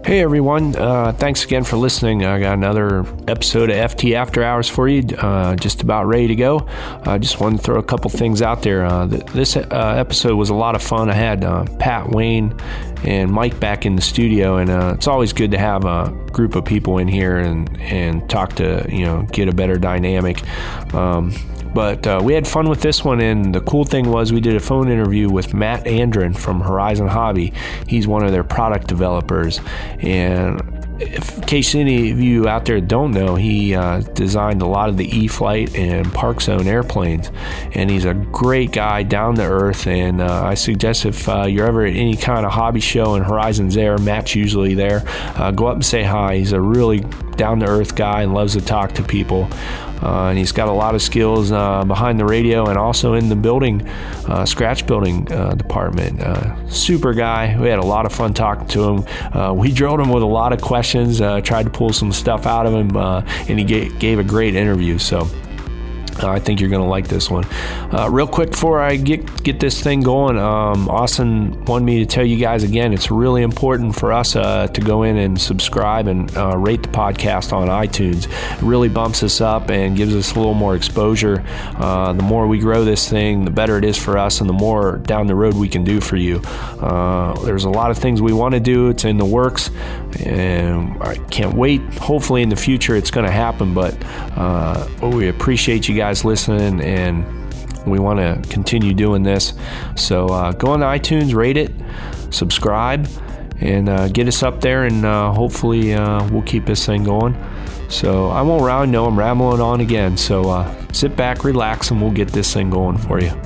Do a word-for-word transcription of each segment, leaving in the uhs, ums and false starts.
Hey everyone, uh, thanks again for listening. I got another episode of F T After Hours for you, uh, just about ready to go. I uh, just wanted to throw a couple things out there. Uh, th- this uh, episode was a lot of fun. I had uh, Pat, Wayne, and Mike back in the studio, and uh, it's always good to have a group of people in here and, and talk to, you know, get a better dynamic. Um, But uh, we had fun with this one, and the cool thing was we did a phone interview with Matt Andren from Horizon Hobby. He's one of their product developers, and if, in case any of you out there don't know, he uh, designed a lot of the E-Flight and Park Zone airplanes, and he's a great guy, down to earth, and uh, I suggest if uh, you're ever at any kind of hobby show and Horizon's there, Matt's usually there, uh, go up and say hi. He's a really down-to-earth guy and loves to talk to people. Uh, and he's got a lot of skills uh, behind the radio and also in the building, uh, scratch building uh, department. Uh, super guy. We had a lot of fun talking to him. Uh, we drilled him with a lot of questions, uh, tried to pull some stuff out of him, uh, and he gave, gave a great interview. So Uh, I think you're going to like this one. Uh, real quick before I get get this thing going, um, Austin wanted me to tell you guys again, it's really important for us uh, to go in and subscribe and uh, rate the podcast on iTunes. It really bumps us up and gives us a little more exposure. Uh, the more we grow this thing, the better it is for us, and the more down the road we can do for you. Uh, there's a lot of things we want to do. It's in the works, and I can't wait. Hopefully in the future it's going to happen, but uh, we appreciate you guys guys listening, and we want to continue doing this. So uh, go on to iTunes, rate it, subscribe, and uh, get us up there, and uh, hopefully uh, we'll keep this thing going. So I won't I know I'm rambling on again. So uh, sit back, relax, and we'll get this thing going for you.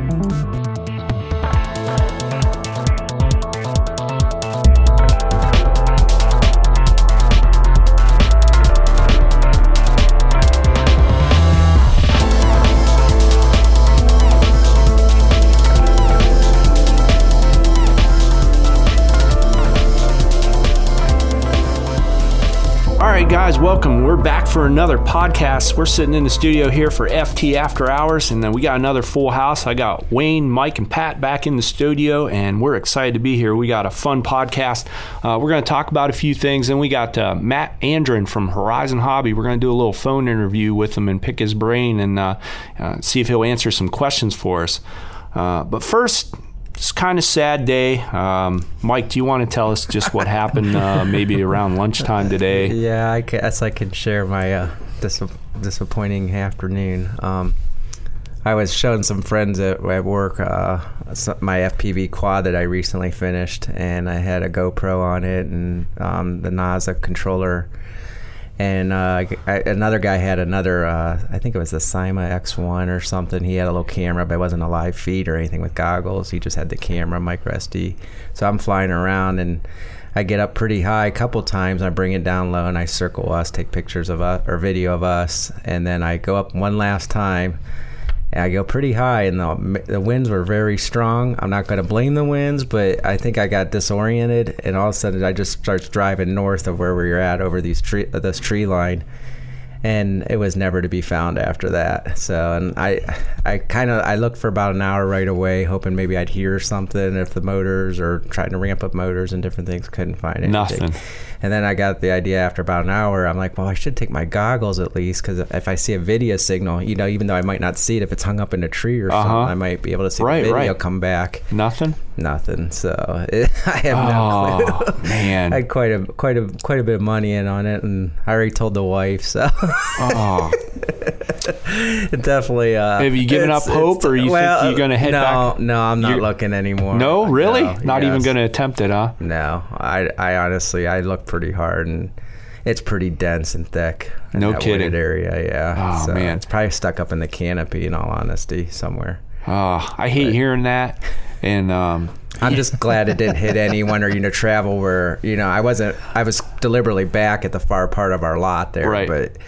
Guys, welcome. We're back for another podcast. We're sitting in the studio here for F T After Hours, and then we got another full house. I got Wayne, Mike, and Pat back in the studio, and we're excited to be here. We got a fun podcast. Uh, we're going to talk about a fefew things, and we got uh, Matt Andren from Horizon Hobby. We're going to do a little phone interview with him and pick his brain and uh, uh, see if he'll answer some questions for us. Uh, but first, it's kind of sad day. Um, Mike, do you want to tell us just what happened uh, maybe around lunchtime today? Yeah, I guess I can share my uh, dis- disappointing afternoon. Um, I was showing some friends at, at work uh, my F P V quad that I recently finished, and I had a GoPro on it and um, the NASA controller. And uh, I, another guy had another, uh, I think it was the Cyma X one or something. He had a little camera, but it wasn't a live feed or anything with goggles. He just had the camera, micro S D. So I'm flying around, and I get up pretty high a couple times. And I bring it down low, and I circle us, take pictures of us, or video of us. And then I go up one last time. And I go pretty high, and the, the winds were very strong. I'm not going to blame the winds, but I think I got disoriented, and all of a sudden I just starts driving north of where we were at over these tree, this tree line, and it was never to be found after that. So, and I, I kind of I looked for about an hour right away, hoping maybe I'd hear something if the motors or trying to ramp up motors and different things. Couldn't find anything. Nothing. And then I got the idea after about an hour. I'm like, well, I should take my goggles at least, because if I see a video signal, you know, even though I might not see it, if it's hung up in a tree or uh-huh. something, I might be able to see right, the video right. come back. Nothing. Nothing. So it, I have oh, no clue. Man, I had quite a quite a quite a bit of money in on it, and I already told the wife. So oh. It definitely. Uh, have you given up hope, or you well, think you're going to head no, back? No, no, I'm not you're, looking anymore. No, really? No, not yes. even going to attempt it, huh? No, I, I honestly, I looked pretty hard, and it's pretty dense and thick. In no that kidding. Area, yeah. Oh so man, it's probably stuck up in the canopy. In all honesty, somewhere. Oh, I hate but, hearing that, and um, I'm just glad it didn't hit anyone or, you know, travel where, you know, I wasn't, I was deliberately back at the far part of our lot there, right. but.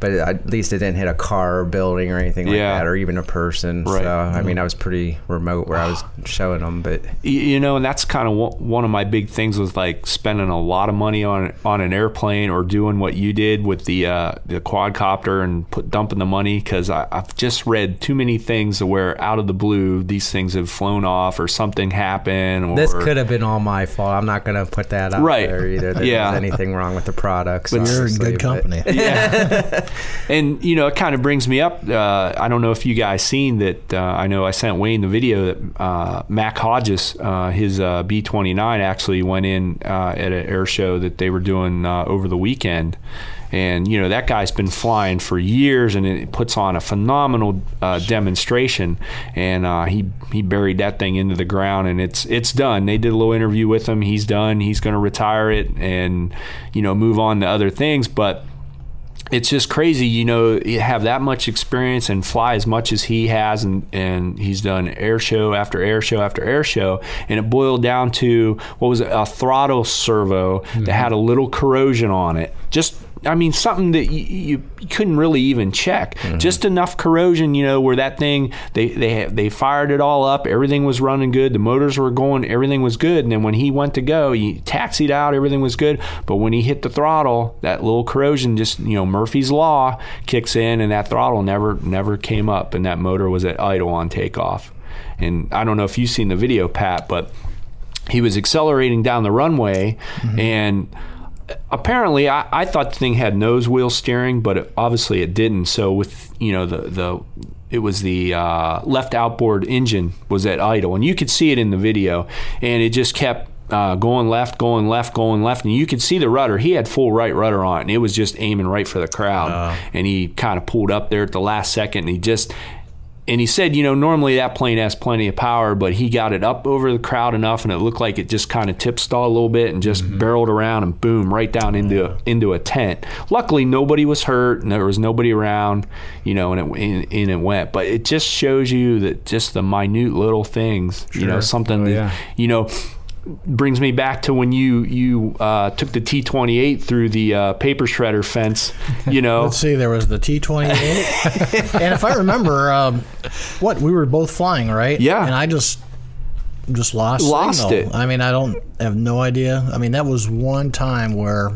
but at least it didn't hit a car or building or anything like Yeah. that, or even a person. Right. So I mean, I was pretty remote where I was showing them, but You, you know, and that's kind of one of my big things was like spending a lot of money on on an airplane or doing what you did with the uh, the quadcopter and put dumping the money, because I've just read too many things where out of the blue these things have flown off or something happened. Or, this could have been all my fault. I'm not going to put that out Right. there either. There Yeah. was anything wrong with the products. But you're in good company. Yeah. And, you know, it kind of brings me up. Uh, I don't know if you guys seen that. Uh, I know I sent Wayne the video that uh, Mac Hodges, uh, his uh, B twenty-nine actually went in uh, at an air show that they were doing uh, over the weekend. And, you know, that guy's been flying for years, and it puts on a phenomenal uh, demonstration. And uh, he he buried that thing into the ground, and it's it's done. They did a little interview with him. He's done. He's going to retire it and, you know, move on to other things. But it's just crazy, you know, you have that much experience and fly as much as he has, and, and he's done air show after air show after air show, and it boiled down to, what was it, a throttle servo mm-hmm. that had a little corrosion on it. Just, I mean, something that you, you, you couldn't really even check. Mm-hmm. Just enough corrosion, you know, where that thing, they they they fired it all up, everything was running good, the motors were going, everything was good, and then when he went to go, he taxied out, everything was good, but when he hit the throttle, that little corrosion just, you know, Murphy's Law kicks in, and that throttle never never came up, and that motor was at idle on takeoff. And I don't know if you've seen the video, Pat, but he was accelerating down the runway, mm-hmm. and apparently I, I thought the thing had nose wheel steering, but it, obviously it didn't. So with, you know, the the it was the uh, left outboard engine was at idle, and you could see it in the video, and it just kept uh, going left, going left, going left, and you could see the rudder. He had full right rudder on, and it was just aiming right for the crowd. Uh. And he kind of pulled up there at the last second, and he just. And he said, you know, normally that plane has plenty of power, but he got it up over the crowd enough, and it looked like it just kind of tip-stalled a little bit and just mm-hmm. barreled around and boom, right down into yeah. into a tent. Luckily, nobody was hurt, and there was nobody around, you know, and it and, and it went. But it just shows you that just the minute little things, sure. you know, something oh, that, yeah. you know, brings me back to when you you uh, took the T twenty-eight through the uh, paper shredder fence, you know. Let's see, there was the T twenty-eight. And if I remember, um, what, we were both flying, right? Yeah. And I just just lost Lost signal. it. I mean, I don't have no idea. I mean, that was one time where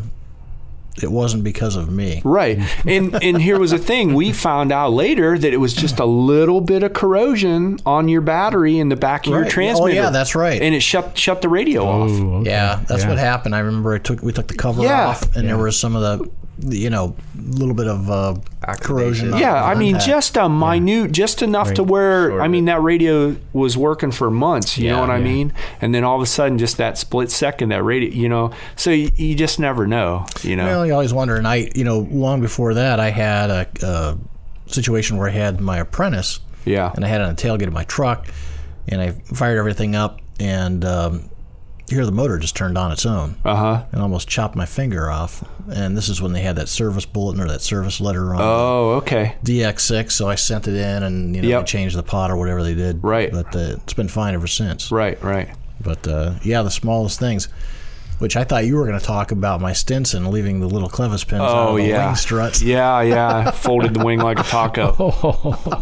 it wasn't because of me. Right. And and here was the thing. We found out later that it was just a little bit of corrosion on your battery in the back of right. your transmitter. Oh, yeah, that's right. And it shut shut the radio oh, off. Okay. Yeah, that's yeah. what happened. I remember I took we took the cover Yeah. off, and Yeah. there was some of the, you know, little bit of uh, corrosion. on- Yeah, I on mean, that. just a minute, just enough Right. to where, Sort I of. mean, that radio was working for months, you Yeah, know what I yeah. mean? And then all of a sudden, just that split second, that radio, you know, so you, you just never know, you know? Well, you always wonder. And I, you know, long before that, I had a, a situation where I had my apprentice, Yeah. and I had it on the tailgate of my truck, and I fired everything up, and um, here the motor just turned on its own, Uh-huh. and almost chopped my finger off. And this is when they had that service bulletin or that service letter on Oh, okay. D X six, so I sent it in, and you know, Yep. they changed the pot or whatever they did. Right. But uh, it's been fine ever since. Right, right. But uh, yeah, the smallest things. Which I thought you were going to talk about my Stinson leaving the little clevis pins out Oh, of the yeah. wing struts. Yeah, yeah. Folded the wing like a taco.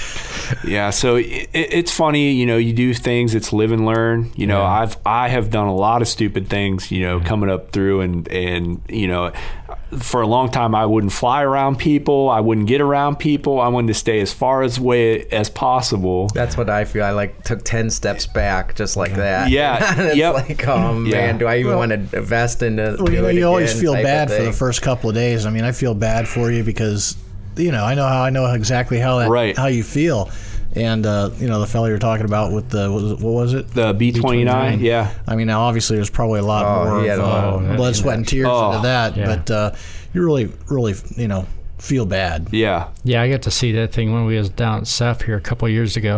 Yeah, so it, it's funny, you know, you do things, it's live and learn. You know, Yeah. I've I have done a lot of stupid things, you know, coming up through, and and you know, for a long time I wouldn't fly around people, I wouldn't get around people, I wanted to stay as far as away as possible. That's what I feel. I like took ten steps back, just like that. Yeah, it's yep. like, oh Yeah. man, do I even Well- want to invest into? Well, you do know, it you always again feel type of bad for the thing? first couple of days. I mean, I feel bad for you because, you know, I know how I know exactly how that Right. how you feel. And uh, you know, the fellow you're talking about with the what was it? What was it? The B twenty-nine, yeah. I mean, now obviously there's probably a lot Oh, more he had of, a lot uh, of- blood, sweat, and tears Oh, into that. yeah. But uh, you really, really, you know, feel bad. Yeah. Yeah, I got to see that thing when we was down at S E F here a couple of years ago,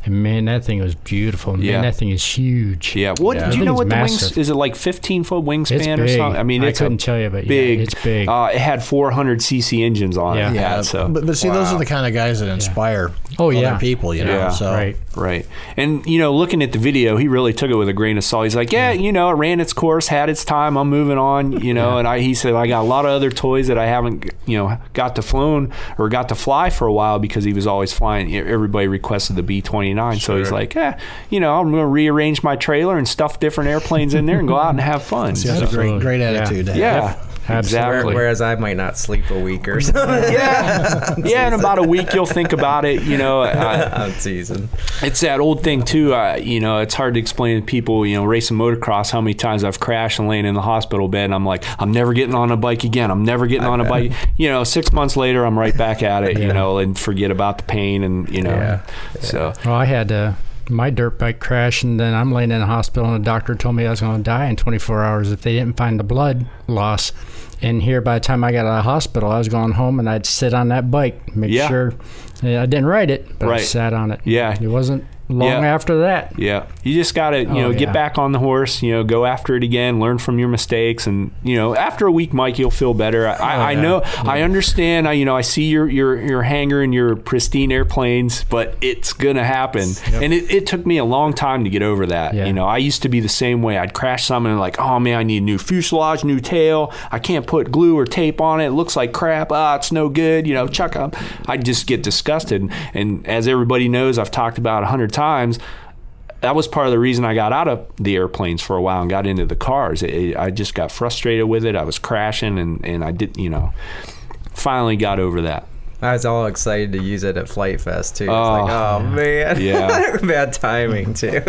And man, that thing was beautiful. Man, Yeah. that thing is huge. Yeah. What Yeah. do you That know? thing's What the wings massive. is? It like fifteen foot wingspan It's or big. something? I mean, I it's couldn't a tell you, but yeah, big. it's big. Uh, it had four hundred c c engines on Yeah. it. Yeah, Had, so but, but see, those Wow. are the kind of guys that inspire Oh, other yeah. people, you know. Yeah. So Right. Right. And, you know, looking at the video, he really took it with a grain of salt. He's like, yeah, you know, it ran its course, had its time. I'm moving on, you know. Yeah. And I, he said, I got a lot of other toys that I haven't, you know, got to flown or got to fly for a while because he was always flying. Everybody requested the B twenty-nine. So he's like, yeah, you know, I'm going to rearrange my trailer and stuff different airplanes in there and go out and have fun. he has a great, Absolutely. great Yeah. attitude. to have. Yeah. Exactly. Whereas I might not sleep a week or something. Yeah. Yeah. In about a week, you'll think about it. You know, uh, I'm teasing. it's that old thing too. Uh, you know, it's hard to explain to people. You know, racing motocross, how many times I've crashed and laying in the hospital bed, and I'm like, I'm never getting on a bike again. I'm never getting on a bike. You know, six months later, I'm right back at it. You Yeah. know, and forget about the pain, and you know, Yeah. so Well, I had uh, my dirt bike crash, and then I'm laying in the hospital, and the doctor told me I was going to die in twenty-four hours if they didn't find the blood loss. And here, by the time I got out of the hospital, I was going home, and I'd sit on that bike, make Yeah. sure. Yeah, I didn't ride it, but Right. I sat on it. Yeah. It wasn't long Yeah. after that. yeah, you just got to, you know, Oh, get yeah. back on the horse, you know, go after it again, learn from your mistakes. And, you know, after a week, Mike, you'll feel better. I, I, I yeah. know, I understand, I, you know, I see your, your, your hangar and your pristine airplanes, but it's going to happen. And it, it took me a long time to get over that. Yeah. You know, I used to be the same way. I'd crash something and like, oh man, I need a new fuselage, new tail. I can't put glue or tape on it. It looks like crap. Ah, it's no good. You know, chuck up. I'd just get disgusted. And as everybody knows, I've talked about a hundred times, that was part of the reason I got out of the airplanes for a while and got into the cars. It, it, I just got frustrated with it. I was crashing, and, and I did, you know, finally got over that. I was all excited to use it at Flight Fest too. It's Oh. like, oh man, Yeah. bad timing too.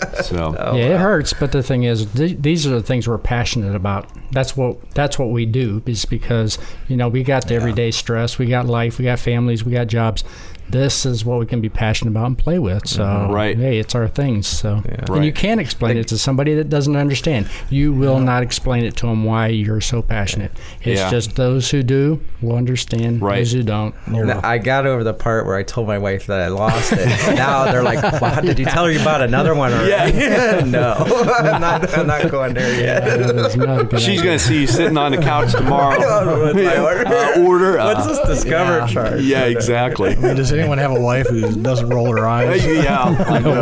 So Oh, yeah, it wow. hurts, but the thing is, th- these are the things we're passionate about. That's what that's what we do. Is because you know we got the everyday stress, we got life, we got families, we got jobs. This is what we can be passionate about and play with. So, Right. hey, it's our things. So, Yeah. and Right. you can't explain it to somebody that doesn't understand. You will not explain it to them why you're so passionate. It's Yeah. just those who do will understand. Right. Those who don't. Now, I got over the part where I told my wife that I lost it. Now they're like, well, did you tell her you bought another one already? Yeah. No, I'm not, I'm not going there yet. That is not a good she's idea. going to see you sitting on the couch tomorrow. With my order. Uh, order. What's uh, this Discover yeah. charge? Yeah, exactly. I mean, does anyone have a wife who doesn't roll her eyes? Yeah, I know.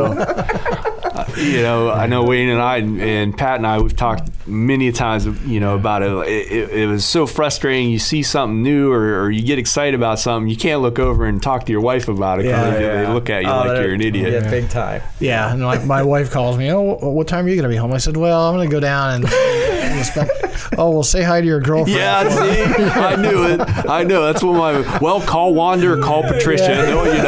Uh, you know, I know Wayne and I and, and Pat and I, we've talked many times, you know, about it. It, it. it was so frustrating. You see something new or, or you get excited about something, you can't look over and talk to your wife about it because Yeah, they, yeah. they look at you Oh, like they're- you're an idiot. Yeah, big time. Yeah, and my, my wife calls me. Oh, wh- what time are you going to be home? I said, well, I'm going to go down and. and spend, oh, well, say hi to your girlfriend. Yeah, see, I knew it. I know. That's what my well, call Wanda or call Patricia. You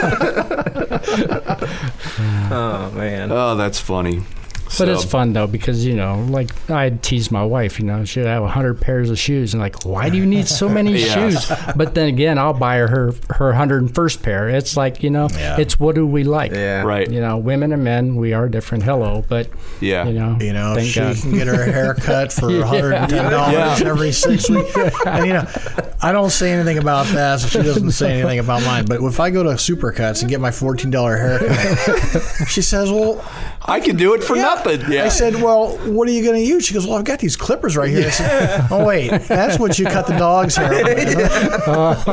know. Oh man. Oh, that's funny. But it's fun though because you know, like I tease my wife. You know, she'd have a hundred pairs of shoes, and like, why do you need so many Yeah. shoes? But then again, I'll buy her her her hundred and first pair. It's like you know, Yeah. it's what do we like? Yeah. Right. You know, women and men, we are different. Hello, but Yeah. you know, You know, if thank she God. can get her hair cut for one hundred ten dollars Yeah. every six weeks. And, you know, I don't say anything about that, so she doesn't say anything about mine. But if I go to Supercuts and get my fourteen dollars haircut, she says, well, I could do it for nothing. Yeah. I said, well, what are you going to use? She goes, well, I've got these clippers right here. I said, oh, wait, that's what you cut the dog's hair with.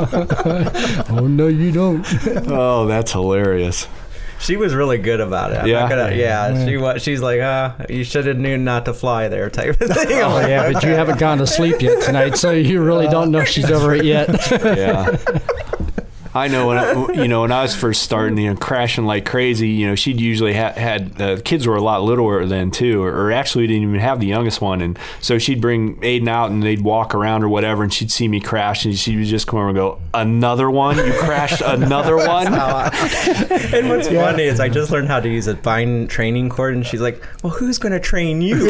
Oh no, you don't. Oh, that's hilarious. She was really good about it. I'm Yeah? not gonna, yeah. She was. She's like, ah, you should have known not to fly there, type of thing. I'm Oh like, yeah, but you haven't gone to sleep yet tonight, so you really don't know if she's over it yet. Yeah. I know when I, you know when I was first starting, you know, crashing like crazy. You know, she'd usually ha- had the uh, kids were a lot littler then too, or, or actually didn't even have the youngest one, and so she'd bring Aiden out and they'd walk around or whatever, and she'd see me crash, and she would just come over and go, "Another one? You crashed another one?" And what's funny is I just learned how to use a fine training cord, and she's like, well, who's going to train you?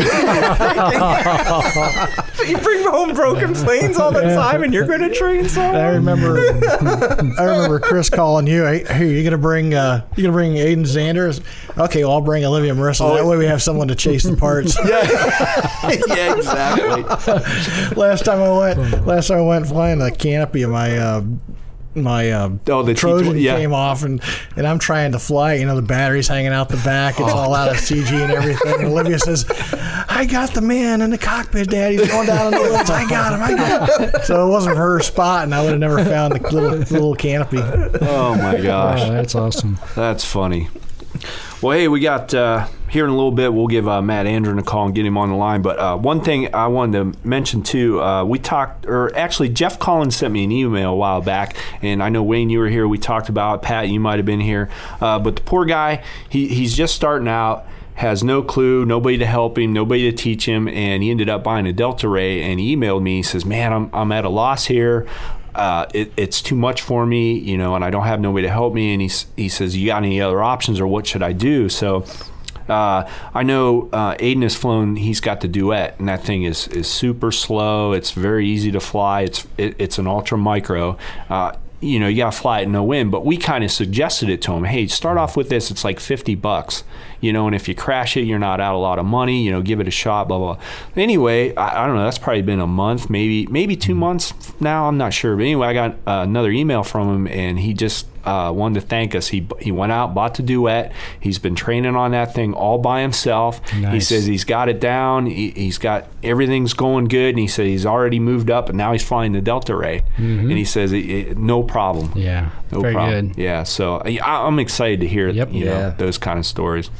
You bring home broken planes all the time, and you're going to train I someone? remember, I remember Chris calling you. Hey, hey, you gonna bring, uh, you gonna bring Aiden Xander? Okay, well, I'll bring Olivia Marissa. Oh, that way we have someone to chase the parts. Yeah, exactly. last time I went, last time I went flying the canopy of my uh, my uh, oh, the Trojan T twenty, yeah. came off, and, and I'm trying to fly. You know, the battery's hanging out the back. It's oh. all out of C G and everything. And Olivia says, I got the man in the cockpit, Dad. He's going down in the woods. I got him. I got him. So it wasn't her spot, and I would have never found the little, little canopy. Oh, my gosh. Oh, that's awesome. That's funny. Well, hey, we got uh, here in a little bit. We'll give uh, Matt Andron a call and get him on the line. But uh, one thing I wanted to mention too, uh, we talked, or actually, Jeff Collins sent me an email a while back, and I know Wayne, you were here. We talked about it. Pat, you might have been here. Uh, but the poor guy, he he's just starting out. Has no clue, nobody to help him, nobody to teach him, and he ended up buying a Delta Ray. And he emailed me. He says, "Man, I'm I'm at a loss here. Uh, it, it's too much for me, you know, and I don't have nobody to help me." And he he says, "You got any other options, or what should I do?" So uh, I know uh, Aiden has flown. He's got the Duet, and that thing is is super slow. It's very easy to fly. It's it, it's an ultra micro. Uh, you know, you got to fly it in no wind. But we kind of suggested it to him. Hey, start off with this. It's like fifty bucks, you know, and if you crash it, you're not out a lot of money, you know, give it a shot, blah, blah. Anyway, I, I don't know. That's probably been a month, maybe maybe two months now. I'm not sure. But anyway, I got uh, another email from him, and he just uh, wanted to thank us. He he went out, bought the Duet. He's been training on that thing all by himself. Nice. He says he's got it down. He, he's got everything's going good, and he said he's already moved up, and now he's flying the Delta Ray. Mm-hmm. And he says it, it, no problem. Yeah, no very problem. good. Yeah, so I, I'm excited to hear yep. you yeah. know those kind of stories.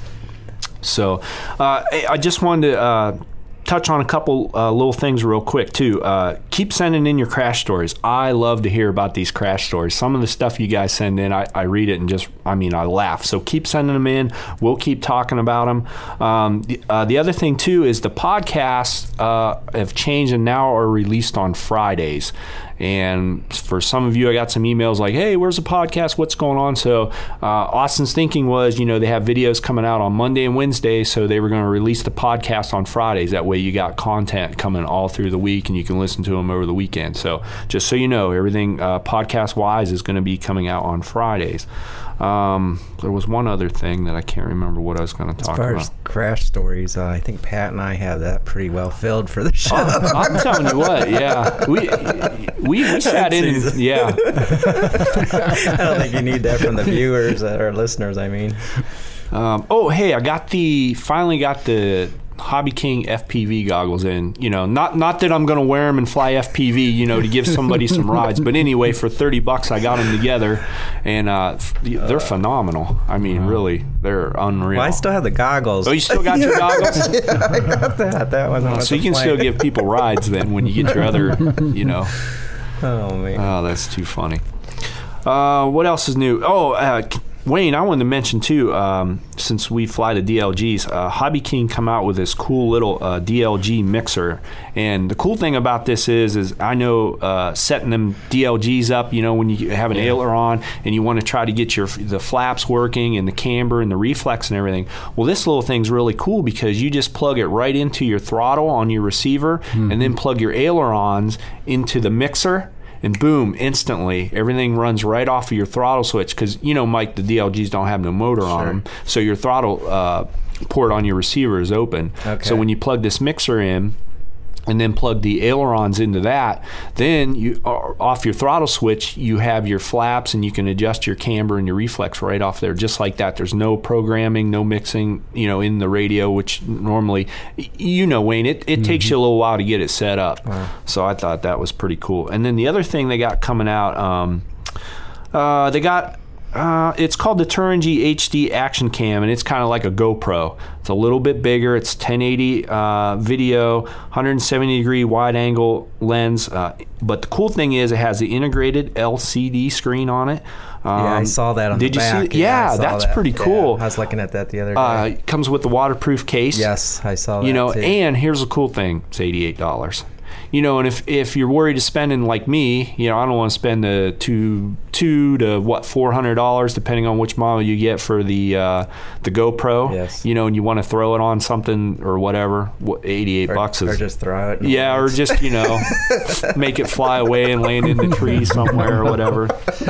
So uh, I just wanted to uh, touch on a couple uh, little things real quick, too. Uh, keep sending in your crash stories. I love to hear about these crash stories. Some of the stuff you guys send in, I, I read it and just, I mean, I laugh. So keep sending them in. We'll keep talking about them. Um, the, uh, the other thing, too, is the podcasts uh, have changed and now are released on Fridays. And for some of you, I got some emails like, hey, where's the podcast? What's going on? So uh, Austin's thinking was, you know, they have videos coming out on Monday and Wednesday, so they were going to release the podcast on Fridays. That way you got content coming all through the week, and you can listen to them over the weekend. So just so you know, everything uh, podcast-wise is going to be coming out on Fridays. Um, there was one other thing that I can't remember what I was going to talk about. As far as crash stories, uh, I think Pat and I have that pretty well filled for the show. Oh, I'm telling you what, yeah. We we, we sat in and, yeah. I don't think you need that from the viewers or listeners, I mean. Um, oh, hey, I got the, finally got the Hobby King F P V goggles in. You know, not not that I'm going to wear them and fly F P V, you know, to give somebody some rides. But anyway, for thirty bucks, I got them together, and uh, they're phenomenal. I mean, really, they're unreal. Well, I still have the goggles. Oh, you still got your goggles? Yeah, I got that. That one. Oh, so you can still give people rides then when you get your other, you know. Oh, man. Oh, that's too funny. Uh, what else is new? Oh, uh, Wayne, I wanted to mention too, um, since we fly the D L Gs, uh, Hobby King come out with this cool little uh, D L G mixer. And the cool thing about this is, is I know uh, setting them D L Gs up, you know, when you have an yeah. aileron and you want to try to get your the flaps working and the camber and the reflex and everything. Well, this little thing's really cool because you just plug it right into your throttle on your receiver mm-hmm. and then plug your ailerons into the mixer. And boom, instantly, everything runs right off of your throttle switch because, you know, Mike, the D L Gs don't have no motor sure. on them. So your throttle uh, port on your receiver is open. Okay. So when you plug this mixer in and then plug the ailerons into that, then you uh, off your throttle switch, you have your flaps and you can adjust your camber and your reflex right off there just like that. There's no programming, no mixing, you know, in the radio, which normally, you know, Wayne, it, it mm-hmm. takes you a little while to get it set up. Wow. So I thought that was pretty cool. And then the other thing they got coming out, um, uh, they got Uh, it's called the Turnigy H D Action Cam, and it's kind of like a GoPro. It's a little bit bigger. It's ten eighty uh, video, one hundred seventy degree wide angle lens. Uh, but the cool thing is it has the integrated L C D screen on it. Um, yeah, I saw that on did the back. Did you see? Yeah, yeah that's that. pretty cool. Yeah, I was looking at that the other day. Uh, it comes with the waterproof case. Yes, I saw that. You know, too. And here's the cool thing: it's eighty-eight dollars. You know, and if, if you're worried of spending like me, you know, I don't want to spend the two two to what four hundred dollars depending on which model you get for the uh, the GoPro. Yes. You know, and you want to throw it on something or whatever. Eighty-eight or, bucks is. Or just throw it. Yeah, or just you know, make it fly away and land in the tree somewhere or whatever.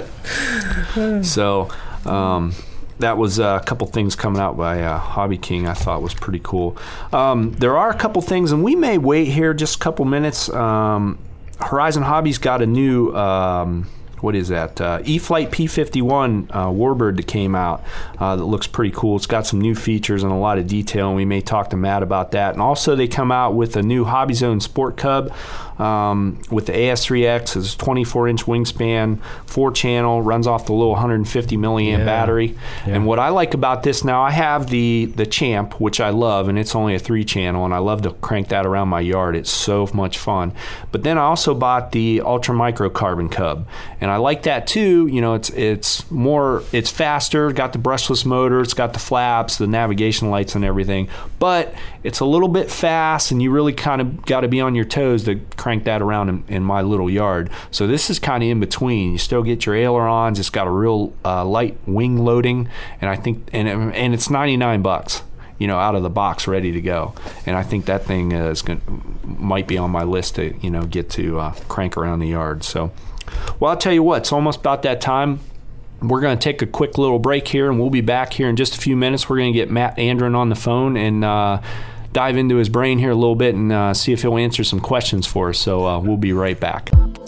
So. Um, That was uh, a couple things coming out by uh, Hobby King I thought was pretty cool. Um, there are a couple things, and we may wait here just a couple minutes. Um, Horizon Hobby's got a new um, what is that? Uh, E-Flite P fifty-one uh, Warbird that came out uh, that looks pretty cool. It's got some new features and a lot of detail, and we may talk to Matt about that. And also they come out with a new Hobby Zone Sport Cub um, with the A S three X. It's a twenty-four inch wingspan, four channel, runs off the little one hundred fifty milliamp Yeah. battery. Yeah. And what I like about this now, I have the, the Champ, which I love, and it's only a three channel, and I love to crank that around my yard. It's so much fun. But then I also bought the Ultra Micro Carbon Cub, and I like that too. You know, it's it's more, it's faster, got the brushless motor, it's got the flaps, the navigation lights and everything, but it's a little bit fast, and you really kind of got to be on your toes to crank that around in, in my little yard. So this is kind of in between. You still get your ailerons. It's got a real uh, light wing loading, and I think, and and it's ninety-nine bucks. You know, out of the box, ready to go. And I think that thing uh, is going might be on my list to, you know, get to uh, crank around the yard. So, well, I'll tell you what, it's almost about that time. We're going to take a quick little break here, and we'll be back here in just a few minutes. We're going to get Matt Andren on the phone and uh, dive into his brain here a little bit and uh, see if he'll answer some questions for us. So uh, we'll be right back.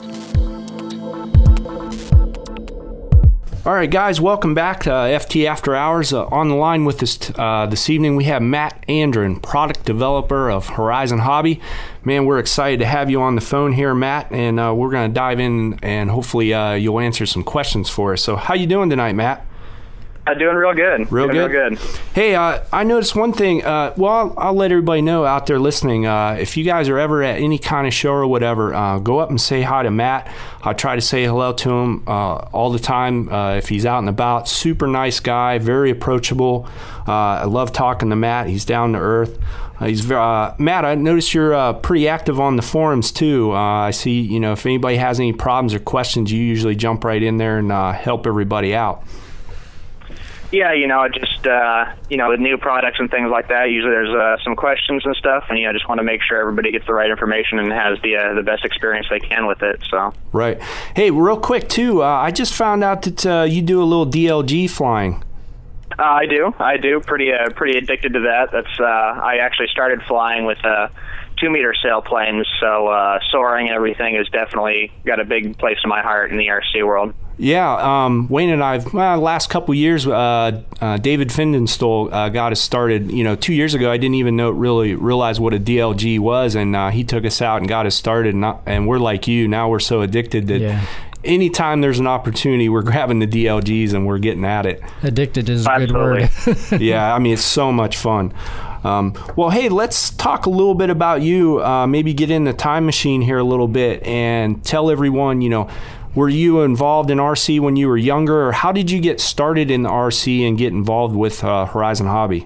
All right, guys, welcome back to uh, F T After Hours. Uh, on the line with us t- uh, this evening, we have Matt Andren, product developer of Horizon Hobby. Man, we're excited to have you on the phone here, Matt, and uh, we're going to dive in and hopefully uh, you'll answer some questions for us. So how you doing tonight, Matt? I'm doing real good. Real doing good? Real good. Hey, uh, I noticed one thing. Uh, well, I'll, I'll let everybody know out there listening. Uh, if you guys are ever at any kind of show or whatever, uh, go up and say hi to Matt. I try to say hello to him uh, all the time uh, if he's out and about. Super nice guy, very approachable. Uh, I love talking to Matt. He's down to earth. Uh, he's uh, Matt, I noticed you're uh, pretty active on the forums too. Uh, I see, you know, if anybody has any problems or questions, you usually jump right in there and uh, help everybody out. Yeah, you know, just, uh, you know, with new products and things like that, usually there's uh, some questions and stuff, and, you know, just want to make sure everybody gets the right information and has the uh, the best experience they can with it, so. Right. Hey, real quick, too, uh, I just found out that uh, you do a little D L G flying. Uh, I do. I do. Pretty uh, pretty addicted to that. That's uh, I actually started flying with uh, two-meter sailplanes, so uh, soaring and everything has definitely got a big place in my heart in the R C world. Yeah, um, Wayne and I, well, last couple of years, uh, uh, David Findenstol uh, got us started. You know, two years ago, I didn't even know really realize what a D L G was, and uh, he took us out and got us started. And, and we're like you now; we're so addicted that Yeah. anytime there's an opportunity, we're grabbing the D L Gs and we're getting at it. Addicted is a Absolutely. good word. Yeah, I mean, it's so much fun. Um, well, hey, let's talk a little bit about you. Uh, maybe get in the time machine here a little bit and tell everyone, you know, were you involved in R C when you were younger, or how did you get started in the R C and get involved with uh, Horizon Hobby?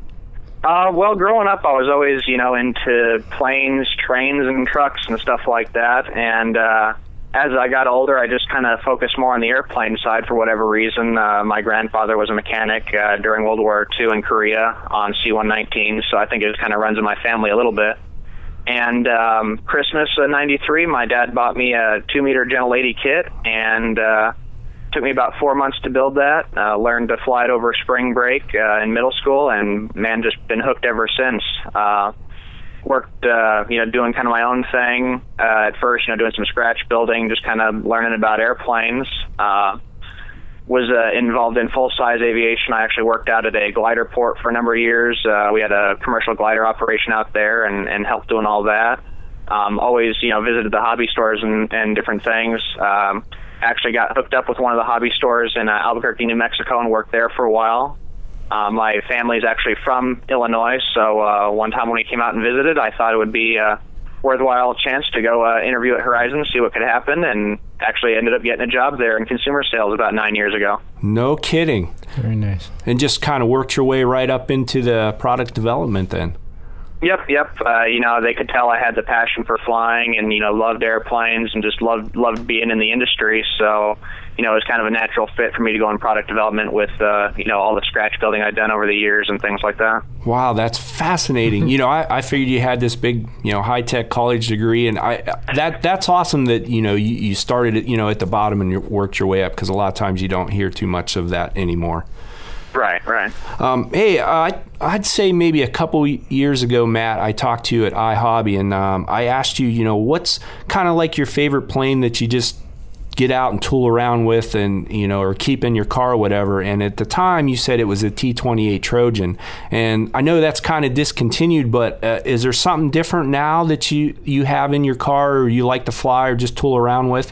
Uh, well, growing up, I was always, you know, into planes, trains, and trucks and stuff like that. And uh, as I got older, I just kind of focused more on the airplane side for whatever reason. Uh, my grandfather was a mechanic uh, during World War Two in Korea on C one nineteen, so I think it kind of runs in my family a little bit. And um, Christmas of ninety-three, my dad bought me a two-meter Gentle Lady kit, and uh, took me about four months to build that. Uh, learned to fly it over spring break uh, in middle school, and man, just been hooked ever since. Uh, worked, uh, you know, doing kind of my own thing uh, at first, you know, doing some scratch building, just kind of learning about airplanes. Uh, was uh, involved in full-size aviation. I actually worked out at a glider port for a number of years. Uh, we had a commercial glider operation out there and, and helped doing all that. Um, always, you know, visited the hobby stores and, and different things. Um, actually got hooked up with one of the hobby stores in uh, Albuquerque, New Mexico, and worked there for a while. Uh, my family's actually from Illinois, so uh, one time when he came out and visited, I thought it would be a worthwhile chance to go uh, interview at Horizon, see what could happen, and actually ended up getting a job there in consumer sales about nine years ago. No kidding. Very nice. And just kind of worked your way right up into the product development then. Yep, yep. Uh, you know, they could tell I had the passion for flying and, you know, loved airplanes and just loved loved being in the industry. So, you know, it was kind of a natural fit for me to go in product development with, uh, you know, all the scratch building I'd done over the years and things like that. Wow, that's fascinating. You know, I, I figured you had this big, you know, high-tech college degree, and I that that's awesome that, you know, you, you started, at, you know, at the bottom and you worked your way up, because a lot of times you don't hear too much of that anymore. Right, right. Um, hey, uh, I'd say maybe a couple years ago, Matt, I talked to you at iHobby, and um, I asked you, you know, what's kind of like your favorite plane that you just get out and tool around with, and you know, or keep in your car or whatever. And at the time, you said it was a T twenty-eight Trojan, and I know that's kind of discontinued. But uh, is there something different now that you you have in your car, or you like to fly, or just tool around with?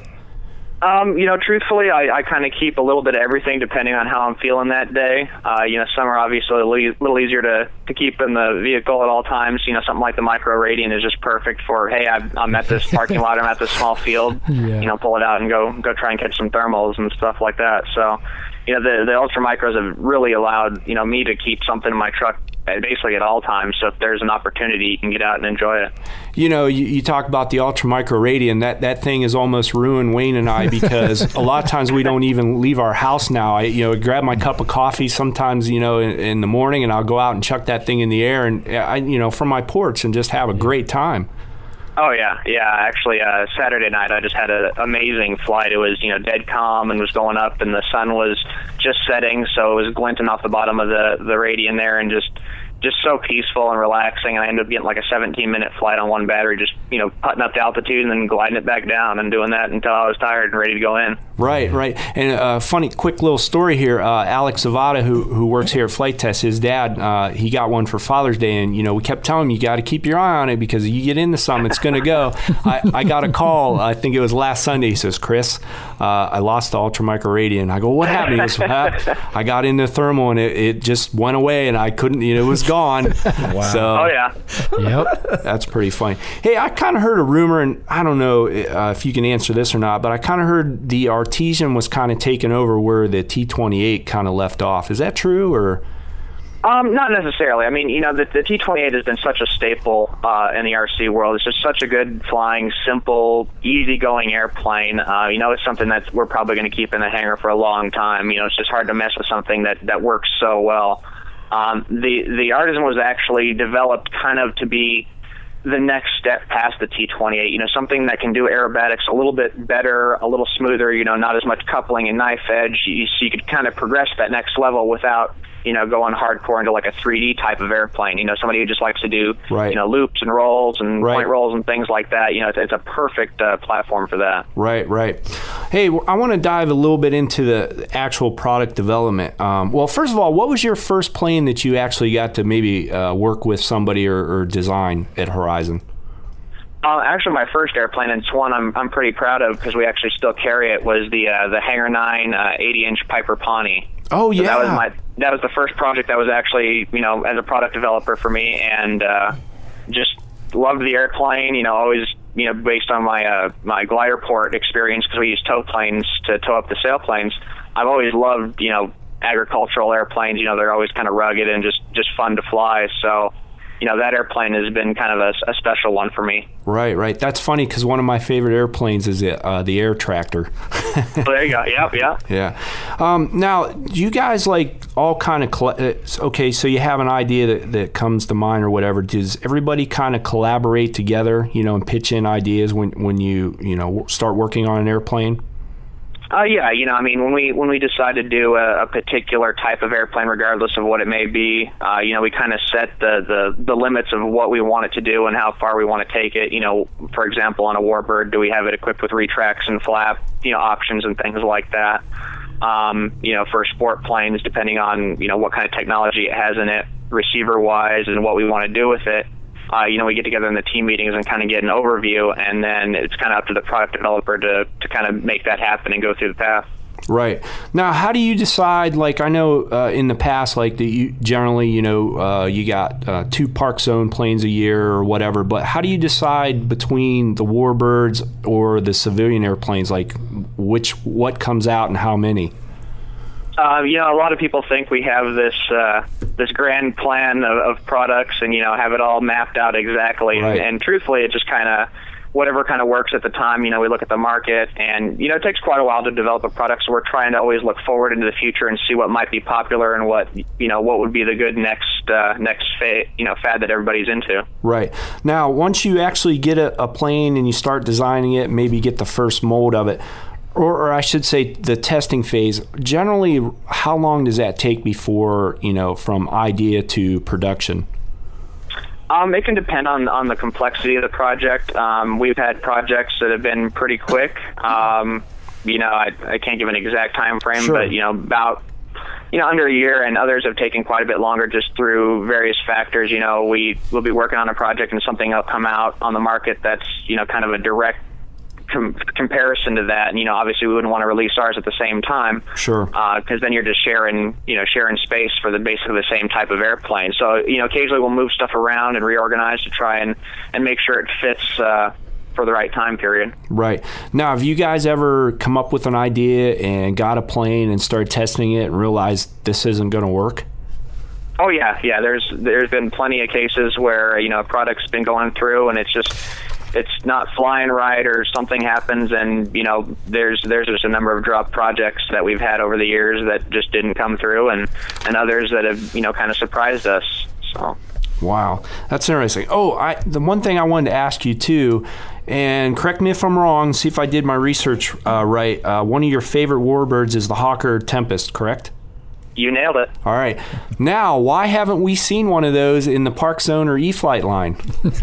Um, you know, truthfully, I, I kind of keep a little bit of everything depending on how I'm feeling that day. Uh, you know, some are obviously a little, little easier to, to keep in the vehicle at all times. You know, something like the Micro Radiant is just perfect for, hey, I'm, I'm at this parking lot, I'm at this small field, Yeah. you know, pull it out and go go try and catch some thermals and stuff like that. So, you know, the, the Ultra Micros have really allowed, you know, me to keep something in my truck basically at all times. So if there's an opportunity, you can get out and enjoy it. You know, you, you talk about the Ultra Micro Radiant. That that thing has almost ruined Wayne and I, because a lot of times we don't even leave our house now. I you know grab my cup of coffee sometimes, you know, in, in the morning, and I'll go out and chuck that thing in the air, and I you know from my porch, and just have a great time. Oh yeah, yeah. Actually, uh, Saturday night I just had an amazing flight. It was, you know, dead calm and was going up, and the sun was just setting, so it was glinting off the bottom of the the Radiant there, and just just so peaceful and relaxing. And I ended up getting like a seventeen minute flight on one battery, just you know putting up to altitude and then gliding it back down, and doing that until I was tired and ready to go in. Right, right. And a uh, funny, quick little story here. Uh, Alex Zavada, who who works here at Flight Test, his dad, uh, he got one for Father's Day, and you know we kept telling him, you got to keep your eye on it, because you get into something, it's going to go. I, I got a call, I think it was last Sunday. He says, Chris, uh, I lost the Ultra Micro Radiant. I go, what happened? He goes, ah, I got into thermal, and it, it just went away, and I couldn't, you know, it was gone. Wow. So, Oh yeah. Yep. that's pretty funny. Hey, I kind of heard a rumor, and I don't know uh, if you can answer this or not, but I kind of heard the Artesian was kind of taken over where the T twenty-eight kind of left off. Is that true, or? Um, not necessarily. I mean, you know, the, the T twenty-eight has been such a staple uh, in the R C world. It's just such a good flying, simple, easygoing airplane. Uh, you know, it's something that we're probably going to keep in the hangar for a long time. You know, it's just hard to mess with something that, that works so well. Um, the the Artisan was actually developed kind of to be the next step past the T twenty-eight, you know, something that can do aerobatics a little bit better, a little smoother, you know, not as much coupling and knife edge. You, so you could kind of progress that next level without, you know, going hardcore into like a three D type of airplane. You know, somebody who just likes to do, Right. you know, loops and rolls and Right. point rolls and things like that. You know, it's, it's a perfect uh, platform for that. Right, right. Hey, I want to dive a little bit into the actual product development. Um, well, first of all, what was your first plane that you actually got to maybe uh, work with somebody or, or design at Horizon? Uh, actually, my first airplane, and it's one I'm I'm pretty proud of because we actually still carry it, was the uh, the Hangar nine uh, eighty inch Piper Pawnee. Oh, So yeah. that was my that was the first project that was actually, you know, as a product developer for me, and uh, just loved the airplane. You know, always, you know, based on my uh, my glider port experience, because we use tow planes to tow up the sailplanes. I've always loved, you know, agricultural airplanes. You know, they're always kind of rugged and just just fun to fly. So, you know, that airplane has been kind of a, a special one for me. Right, right. That's funny because one of my favorite airplanes is the, uh, the Air Tractor. So there you go. Yep, yeah. Yeah. Um, now, do you guys like all kind of coll- uh, okay? So you have an idea that, that comes to mind or whatever. Does everybody kind of collaborate together, you know, and pitch in ideas when when you you know start working on an airplane? Uh, yeah, you know, I mean, when we when we decide to do a, a particular type of airplane, regardless of what it may be, uh, you know, we kind of set the, the, the limits of what we want it to do and how far we want to take it. You know, for example, on a Warbird, do we have it equipped with retracts and flap, you know, options and things like that? Um, you know, for sport planes, depending on, you know, what kind of technology it has in it, receiver-wise, and what we want to do with it. Uh, you know, we get together in the team meetings and kind of get an overview, and then it's kind of up to the product developer to, to kind of make that happen and go through the path. Right. Now, how do you decide, like, I know uh, in the past, like, that you generally, you know, uh, you got uh, two Park Zone planes a year or whatever, but how do you decide between the Warbirds or the civilian airplanes, like, which, what comes out and how many? Uh, you know, a lot of people think we have this uh, this grand plan of, of products and, you know, have it all mapped out exactly. Right. And, and truthfully, it just kind of, whatever kind of works at the time, you know, we look at the market, and, you know, it takes quite a while to develop a product, so we're trying to always look forward into the future and see what might be popular and what, you know, what would be the good next, uh, next fa- you know, fad that everybody's into. Right. Now, once you actually get a, a plane and you start designing it, maybe get the first mold of it, Or, or I should say the testing phase, generally, how long does that take before, you know, from idea to production? Um, it can depend on, on the complexity of the project. Um, we've had projects that have been pretty quick. Um, you know, I, I can't give an exact time frame, Sure. but, you know, about, you know, under a year, and others have taken quite a bit longer just through various factors. You know, we will be working on a project and something will come out on the market that's, you know, kind of a direct com- comparison to that. And, you know, obviously we wouldn't want to release ours at the same time. Sure. Because then you're just sharing, you know, sharing space for the basically the same type of airplane. So, you know, occasionally we'll move stuff around and reorganize to try and, and make sure it fits uh, for the right time period. Right. Now, have you guys ever come up with an idea and got a plane and started testing it and realized this isn't going to work? Oh yeah, yeah. There's there's been plenty of cases where, you know, a product's been going through and it's just it's not flying right, or something happens, and, you know, there's there's just a number of drop projects that we've had over the years that just didn't come through, and and others that have, you know, kind of surprised us. So. Wow, that's interesting. Oh, I the one thing I wanted to ask you too, and correct me if I'm wrong, see if I did my research uh, right. Uh, one of your favorite warbirds is the Hawker Tempest, correct? You nailed it. All right. Now, why haven't we seen one of those in the Park Zone or E-Flight line?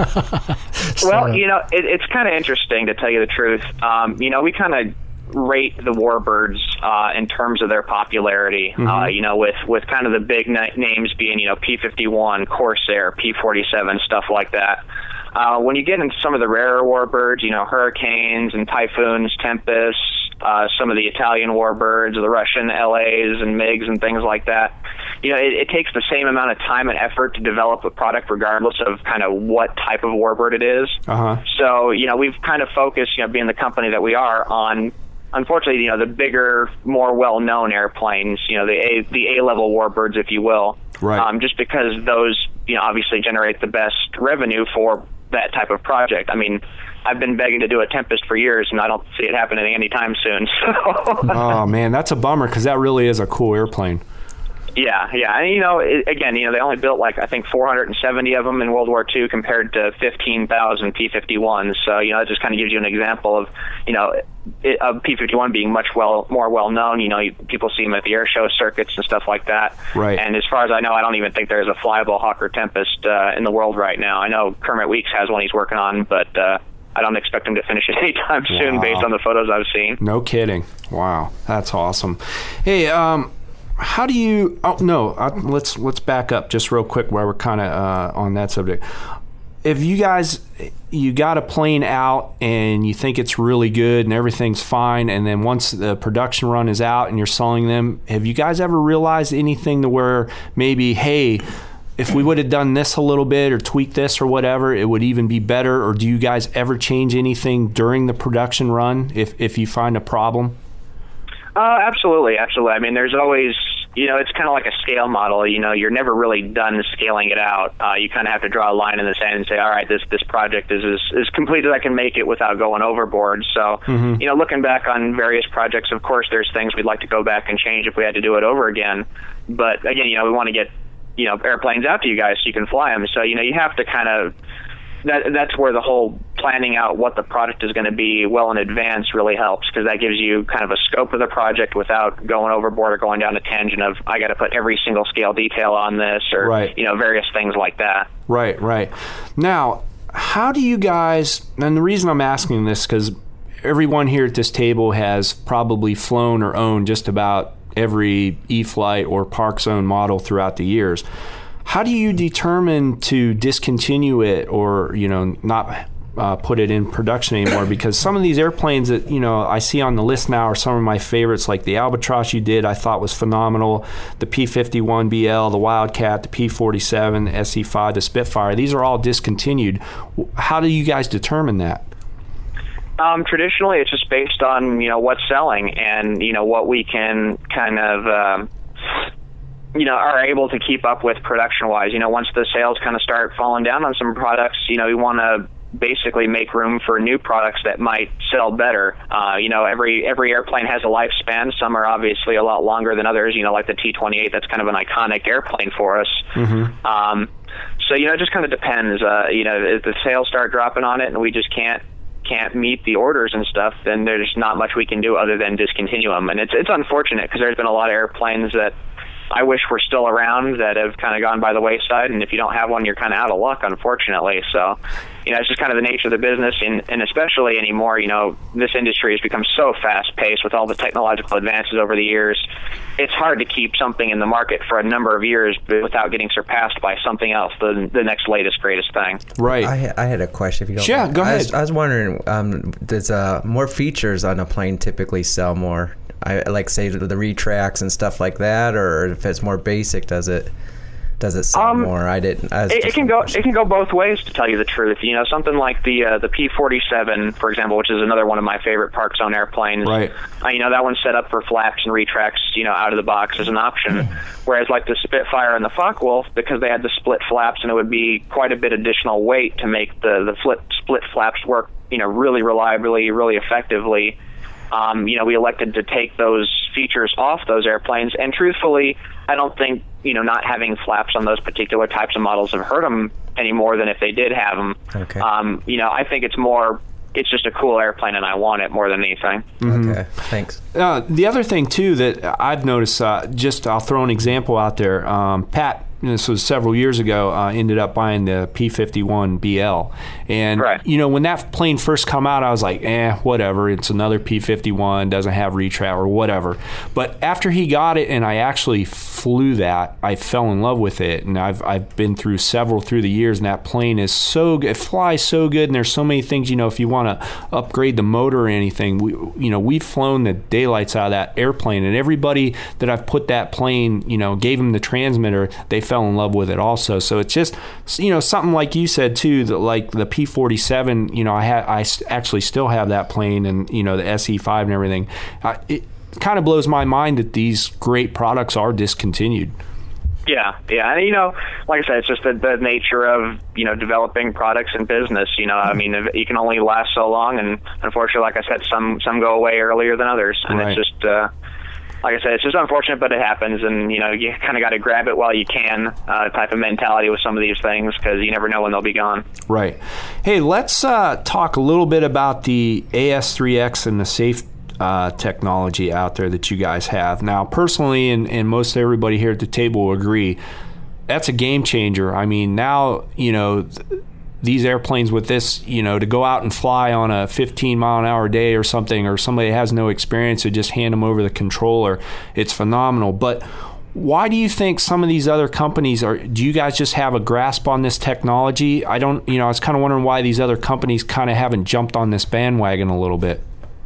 Well, you know, it, it's kind of interesting, to tell you the truth. Um, you know, we kind of rate the warbirds uh, in terms of their popularity. Mm-hmm. Uh, you know, with with kind of the big na- names being, you know, P fifty-one, Corsair, P forty-seven, stuff like that. Uh, when you get into some of the rarer warbirds, you know, Hurricanes and Typhoons, Tempests, uh, some of the Italian warbirds, the Russian L As and MiGs and things like that, you know, it, it takes the same amount of time and effort to develop a product regardless of kind of what type of warbird it is. Uh-huh. So, you know, we've kind of focused, you know, being the company that we are, on, unfortunately, you know, the bigger, more well-known airplanes, you know, the A, the A-level warbirds, if you will. Right. Um, just because those, you know, obviously generate the best revenue for that type of project. I mean, I've been begging to do a Tempest for years, and I don't see it happening anytime soon. So. Oh, man, that's a bummer, because that really is a cool airplane. Yeah, yeah. And, you know, it, again, you know, they only built, like, I think four hundred seventy of them in World War Two compared to fifteen thousand P fifty-ones. So, you know, it just kind of gives you an example of, you know, it, of P fifty-one being much well more well-known. You know, you, people see them at the air show circuits and stuff like that. Right. And as far as I know, I don't even think there's a flyable Hawker Tempest uh, in the world right now. I know Kermit Weeks has one he's working on, but uh, I don't expect him to finish it anytime soon. Wow. Based on the photos I've seen. No kidding. Wow, that's awesome. Hey, um... how do you? Oh no, uh, let's let's back up just real quick while we're kind of uh, on that subject. If you guys, you got a plane out and you think it's really good and everything's fine, and then once the production run is out and you're selling them, have you guys ever realized anything to where maybe, hey, if we would have done this a little bit or tweaked this or whatever, it would even be better? Or do you guys ever change anything during the production run if if you find a problem? Uh, absolutely, absolutely. I mean, there's always, you know, it's kind of like a scale model. You know, you're never really done scaling it out. Uh, you kind of have to draw a line in the sand and say, all right, this this project is as, as complete as I can make it without going overboard. So, mm-hmm. you know, looking back on various projects, of course, there's things we'd like to go back and change if we had to do it over again. But again, you know, we want to get, you know, airplanes out to you guys so you can fly them. So, you know, you have to kind of, that that's where the whole planning out what the product is going to be well in advance really helps, because that gives you kind of a scope of the project without going overboard or going down a tangent of, I got to put every single scale detail on this, or, right. you know, various things like that. Right, right. Now, how do you guys, and the reason I'm asking this, because everyone here at this table has probably flown or owned just about every E-Flight or Park Zone model throughout the years. How do you determine to discontinue it, or, you know, not uh, put it in production anymore? Because some of these airplanes that, you know, I see on the list now are some of my favorites, like the Albatross you did, I thought was phenomenal. The P fifty-one B L, the Wildcat, the P forty-seven, S E five, the Spitfire. These are all discontinued. How do you guys determine that? Um, traditionally, it's just based on, you know, what's selling and, you know, what we can kind of... Um, you know, are able to keep up with production-wise. You know, once the sales kind of start falling down on some products, you know, we want to basically make room for new products that might sell better. Uh, you know, every every airplane has a lifespan. Some are obviously a lot longer than others, you know, like the T twenty-eight. That's kind of an iconic airplane for us. Mm-hmm. Um, so, you know, it just kind of depends. Uh, you know, if the sales start dropping on it and we just can't can't meet the orders and stuff, then there's not much we can do other than discontinue them. And it's, it's unfortunate, because there's been a lot of airplanes that, I wish were still around that have kind of gone by the wayside. And if you don't have one, you're kind of out of luck, unfortunately. So, you know, it's just kind of the nature of the business, and, and especially anymore, you know, this industry has become so fast-paced with all the technological advances over the years. It's hard to keep something in the market for a number of years without getting surpassed by something else, the the next latest, greatest thing. Right. I, I had a question, if you don't Yeah, mind. go ahead. I was, I was wondering, um, does uh, more features on a plane typically sell more? I like, say, the retracts and stuff like that, or if it's more basic, does it does it sell Um, more? I didn't. I was It, just it can go. It can go both ways, to tell you the truth. You know, something like the uh, the P forty-seven, for example, which is another one of my favorite Park Zone airplanes. Right. Uh, you know, that one's set up for flaps and retracts, you know, out of the box as an option. Whereas like the Spitfire and the Focke-Wulf, because they had the split flaps, and it would be quite a bit additional weight to make the the flip, split flaps work, you know, really reliably, really effectively. Um, you know, we elected to take those features off those airplanes, and truthfully, I don't think, you know, not having flaps on those particular types of models have hurt them any more than if they did have them. Okay. Um, you know, I think it's more, it's just a cool airplane, and I want it more than anything. Okay, thanks. Uh, the other thing, too, that I've noticed, uh, just I'll throw an example out there. Um, Pat, this was several years ago, uh, ended up buying the P fifty-one B L. And, Right. you know, when that plane first come out, I was like, eh, whatever. It's another P fifty-one, doesn't have retract or whatever. But after he got it and I actually flew that, I fell in love with it. And I've I've been through several through the years, and that plane is so good. It flies so good, and there's so many things, you know, if you want to upgrade the motor or anything, we, you know, we've flown the daylights out of that airplane, and everybody that I've put that plane, you know, gave them the transmitter, they fell in love with it also. So it's just, you know, something like you said too, that like the P forty-seven, you know, I had I actually still have that plane, and you know, the S E five and everything. Uh, it kind of blows my mind that these great products are discontinued. Yeah, yeah, and you know, like I said, it's just the, the nature of, you know, developing products and business. You know, I mean, you can only last so long, and unfortunately, like I said, some some go away earlier than others, and Right. it's just. Uh, Like I said, it's just unfortunate, but it happens, and you know, you kind of got to grab it while you can, uh, type of mentality with some of these things, because you never know when they'll be gone. Right. Hey, let's uh, talk a little bit about the A S three X and the safe uh, technology out there that you guys have. Now, personally, and, and most everybody here at the table will agree, that's a game changer. I mean, now, you know, th- these airplanes with this, you know, to go out and fly on a fifteen mile an hour day or something, or somebody has no experience, to just hand them over the controller, it's phenomenal. But why do you think some of these other companies are, do you guys just have a grasp on this technology? I don't, you know, I was kind of wondering why these other companies kind of haven't jumped on this bandwagon a little bit.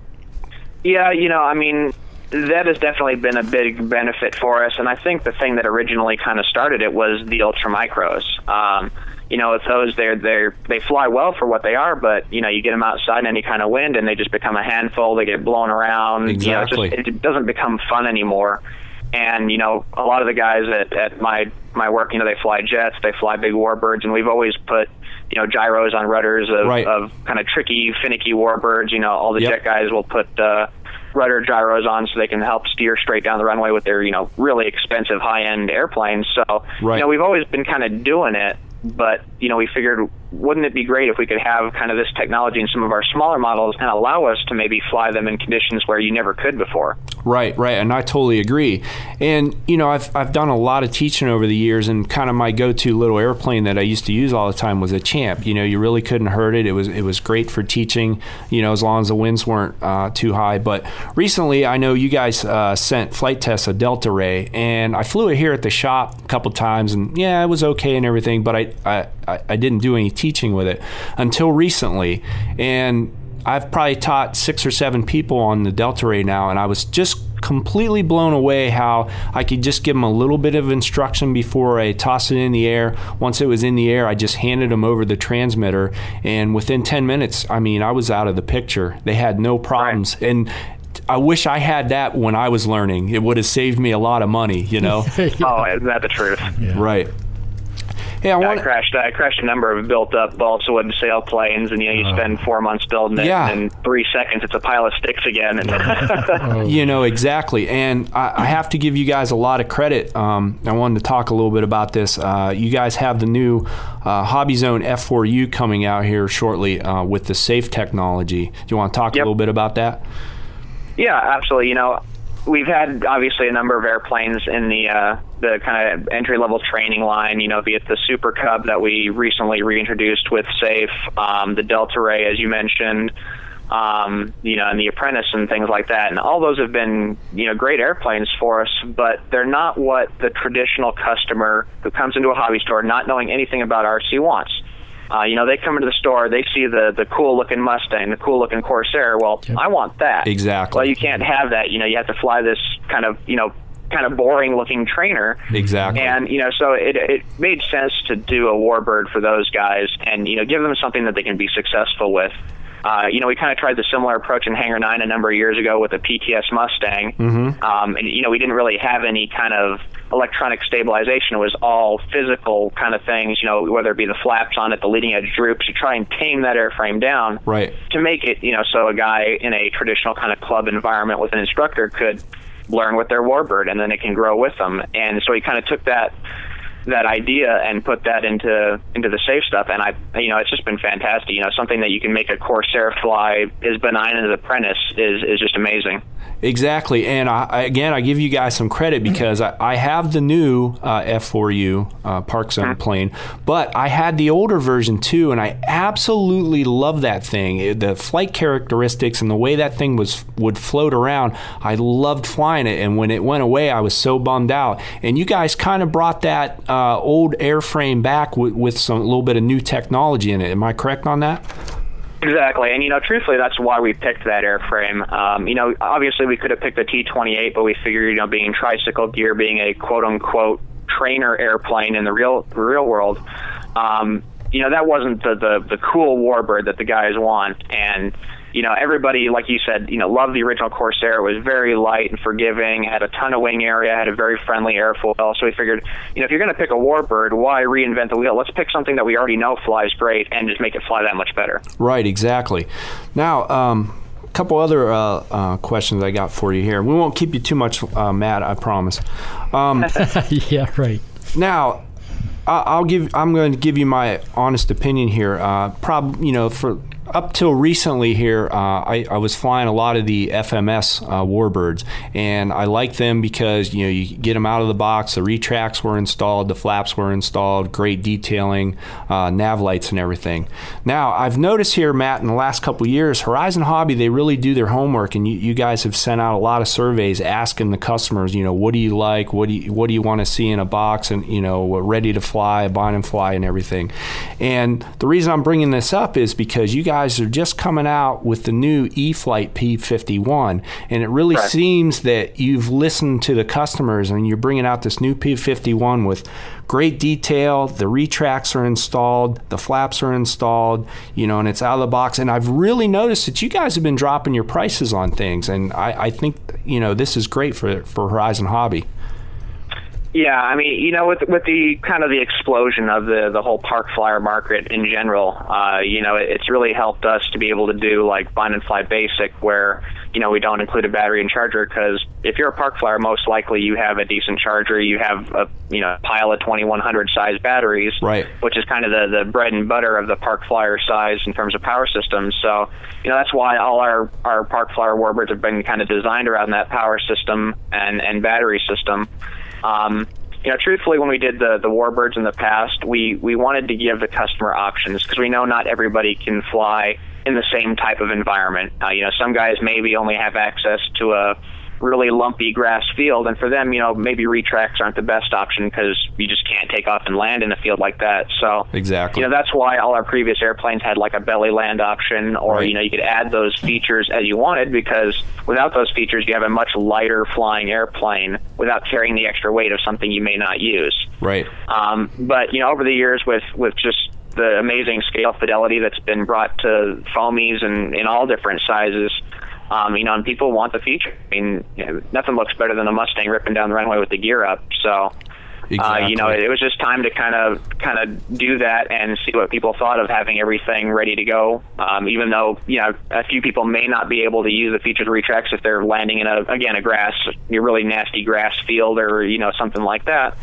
Yeah, you know, I mean, that has definitely been a big benefit for us, and I think the thing that originally kind of started it was the ultramicros. Um, you know, with those, they're they're they fly well for what they are, but you know, you get them outside in any kind of wind, and they just become a handful. They get blown around. Exactly. You know, it, just, it doesn't become fun anymore. And you know, a lot of the guys at, at my my work, you know, they fly jets, they fly big warbirds, and we've always put, you know, gyros on rudders of, Right. of kind of tricky, finicky warbirds. You know, all the Yep. jet guys will put uh, rudder gyros on so they can help steer straight down the runway with their, you know, really expensive high-end airplanes. So, Right. you know, we've always been kind of doing it, but, you know, we figured, wouldn't it be great if we could have kind of this technology in some of our smaller models and allow us to maybe fly them in conditions where you never could before? Right, right, and I totally agree. And you know, I've I've done a lot of teaching over the years, and kind of my go-to little airplane that I used to use all the time was a Champ. You know, you really couldn't hurt it. It was it was great for teaching. You know, as long as the winds weren't uh, too high. But recently, I know you guys uh, sent flight tests a Delta Ray, and I flew it here at the shop a couple times, and yeah, it was okay and everything. But I I, I didn't do any teaching with it until recently, and I've probably taught six or seven people on the Delta Ray now, and I was just completely blown away how I could just give them a little bit of instruction before I tossed it in the air. Once it was in the air, I just handed them over the transmitter, and within ten minutes, I mean, I was out of the picture. They had no problems. Right. And I wish I had that when I was learning. It would have saved me a lot of money, you know? Oh, isn't that the truth? Yeah. Right. Hey, I, Yeah, want I crashed. I crashed a number of built-up balsa wood sailplanes, and you know, you Oh. spend four months building it, Yeah. and in three seconds, it's a pile of sticks again. And You know, exactly. And I, I have to give you guys a lot of credit. Um, I wanted to talk a little bit about this. Uh, you guys have the new uh, Hobby Zone F four U coming out here shortly uh, with the safe technology. Do you want to talk Yep. a little bit about that? Yeah, absolutely. You know, we've had obviously a number of airplanes in the uh, the kind of entry level training line. You know, be it the Super Cub that we recently reintroduced with Safe, um, the Delta Ray, as you mentioned. Um, you know, and the Apprentice and things like that. And all those have been, you know, great airplanes for us, but they're not what the traditional customer who comes into a hobby store not knowing anything about R C wants. Uh, you know, they come into the store, they see the, the cool-looking Mustang, the cool-looking Corsair. Well, yep. I want that. Exactly. Well, you can't have that. You know, you have to fly this kind of, you know, kind of boring-looking trainer. Exactly. And, you know, so it, it made sense to do a Warbird for those guys and, you know, give them something that they can be successful with. Uh, you know, we kind of tried the similar approach in Hangar nine a number of years ago with the P T S Mustang. Mm-hmm. Um, and, you know, we didn't really have any kind of electronic stabilization. It was all physical kind of things, you know, whether it be the flaps on it, the leading edge droops, to try and tame that airframe down. Right. To make it, you know, so a guy in a traditional kind of club environment with an instructor could learn with their Warbird, and then it can grow with them. And so he kind of took that that idea and put that into into the Safe stuff, and I you know it's just been fantastic. You know, something that you can make a Corsair fly as benign as Apprentice is is just amazing. Exactly, and I, I, again, I give you guys some credit because I, I have the new uh, F four U uh, Park Zone plane, but I had the older version too, and I absolutely love that thing. It, the flight characteristics and the way that thing was would float around, I loved flying it, and when it went away, I was so bummed out. And you guys kind of brought that uh, old airframe back with, with some a little bit of new technology in it. Am I correct on that? Exactly, and you know, truthfully, that's why we picked that airframe. Um, you know, obviously we could have picked a T twenty-eight, but we figured, you know, being tricycle gear, being a quote-unquote trainer airplane in the real real world, um, you know, that wasn't the, the the cool Warbird that the guys want. And you know, everybody, like you said, you know, loved the original Corsair. It was very light and forgiving, had a ton of wing area, had a very friendly airfoil. So we figured, you know, if you're going to pick a Warbird, why reinvent the wheel? Let's pick something that we already know flies great and just make it fly that much better. Right, exactly. Now, um, a couple other uh, uh, questions I got for you here. We won't keep you too much, uh, Matt, I promise. Um, yeah, right. Now, I'll give. I'm going to give you my honest opinion here. Uh, prob, you know, for up till recently here, uh, I, I was flying a lot of the F M S uh, Warbirds, and I like them because, you know, you get them out of the box. The retracts were installed, the flaps were installed, great detailing, uh, nav lights and everything. Now, I've noticed here, Matt, in the last couple of years, Horizon Hobby, they really do their homework, and you, you guys have sent out a lot of surveys asking the customers, you know, what do you like, what do you what do you want to see in a box, and, you know, ready to fly, bind and fly, and everything. And the reason I'm bringing this up is because you guys are just coming out with the new E-Flite P fifty-one, and it really right. seems that you've listened to the customers, and you're bringing out this new P fifty-one with great detail. The retracts are installed, the flaps are installed, you know, and it's out of the box. And I've really noticed that you guys have been dropping your prices on things, and I, I think, you know, this is great for for Horizon Hobby. Yeah, I mean, you know, with with the kind of the explosion of the the whole park flyer market in general, uh, you know, it's really helped us to be able to do like bind and fly basic, where, you know, we don't include a battery and charger, because if you're a park flyer, most likely you have a decent charger, you have a, you know, pile of twenty-one hundred size batteries, right, which is kind of the the bread and butter of the park flyer size in terms of power systems. So, you know, that's why all our our park flyer Warbirds have been kind of designed around that power system and and battery system. Um, you know, truthfully, when we did the, the Warbirds in the past, we, we wanted to give the customer options, because we know not everybody can fly in the same type of environment. Uh, you know, some guys maybe only have access to a really lumpy grass field, and for them, you know, maybe retracts aren't the best option because you just can't take off and land in a field like that. So, exactly, you know, that's why all our previous airplanes had like a belly land option, or right. you know, you could add those features as you wanted, because without those features, you have a much lighter flying airplane without carrying the extra weight of something you may not use. Right. Um, but you know, over the years, with with just the amazing scale fidelity that's been brought to foamies and in all different sizes. Um, you know, and people want the feature. I mean, you know, nothing looks better than a Mustang ripping down the runway with the gear up. So, exactly. uh, you know, it, it was just time to kind of kind of do that and see what people thought of having everything ready to go. Um, even though, you know, a few people may not be able to use the featured retracts if they're landing in a again a grass, a really nasty grass field, or you know, something like that.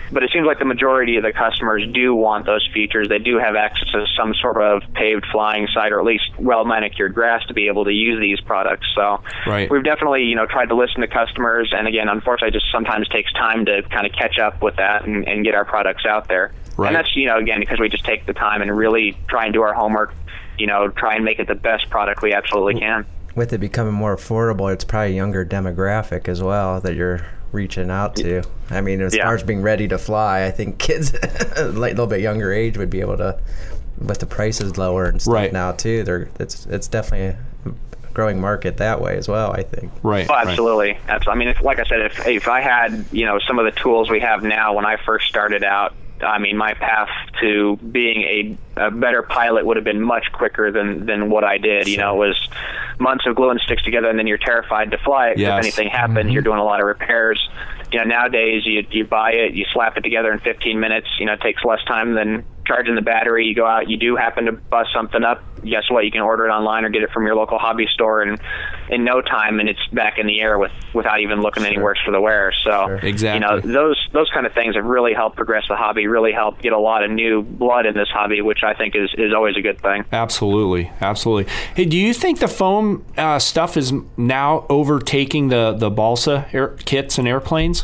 but it seems like the majority of the customers do want those features. They do have access to some sort of paved flying site, or at least well manicured grass to be able to use these products. So right. we've definitely, you know, tried to listen to customers, and again, unfortunately, it just sometimes takes time to kind of catch up with that and, and get our products out there. Right. And that's, you know, again, because we just take the time and really try and do our homework, you know, try and make it the best product we absolutely can. With it becoming more affordable, it's probably a younger demographic as well that you're reaching out to. I mean, as yeah. far as being ready to fly, I think kids a little bit younger age would be able to, with the prices lower and stuff right. now too. They're it's it's definitely a growing market that way as well, I think. Right. Oh, absolutely. Right. Absolutely. I mean, if, like I said, if if I had, you know, some of the tools we have now when I first started out, I mean, my path to being a, a better pilot would have been much quicker than, than what I did. You know, it was months of gluing sticks together, and then you're terrified to fly it. Yes. If anything happens, mm-hmm. you're doing a lot of repairs. You know, nowadays you you buy it, you slap it together in fifteen minutes. You know, it takes less time than charging the battery. You go out, you do happen to bust something up. Guess what? You can order it online or get it from your local hobby store, and in no time, and it's back in the air with without even looking sure. anywhere for the wearer. So, sure. exactly. you know, those those kind of things have really helped progress the hobby. Really helped get a lot of new blood in this hobby, which I think is is always a good thing. Absolutely, absolutely. Hey, do you think the foam uh, stuff is now overtaking the the balsa air kits and airplanes?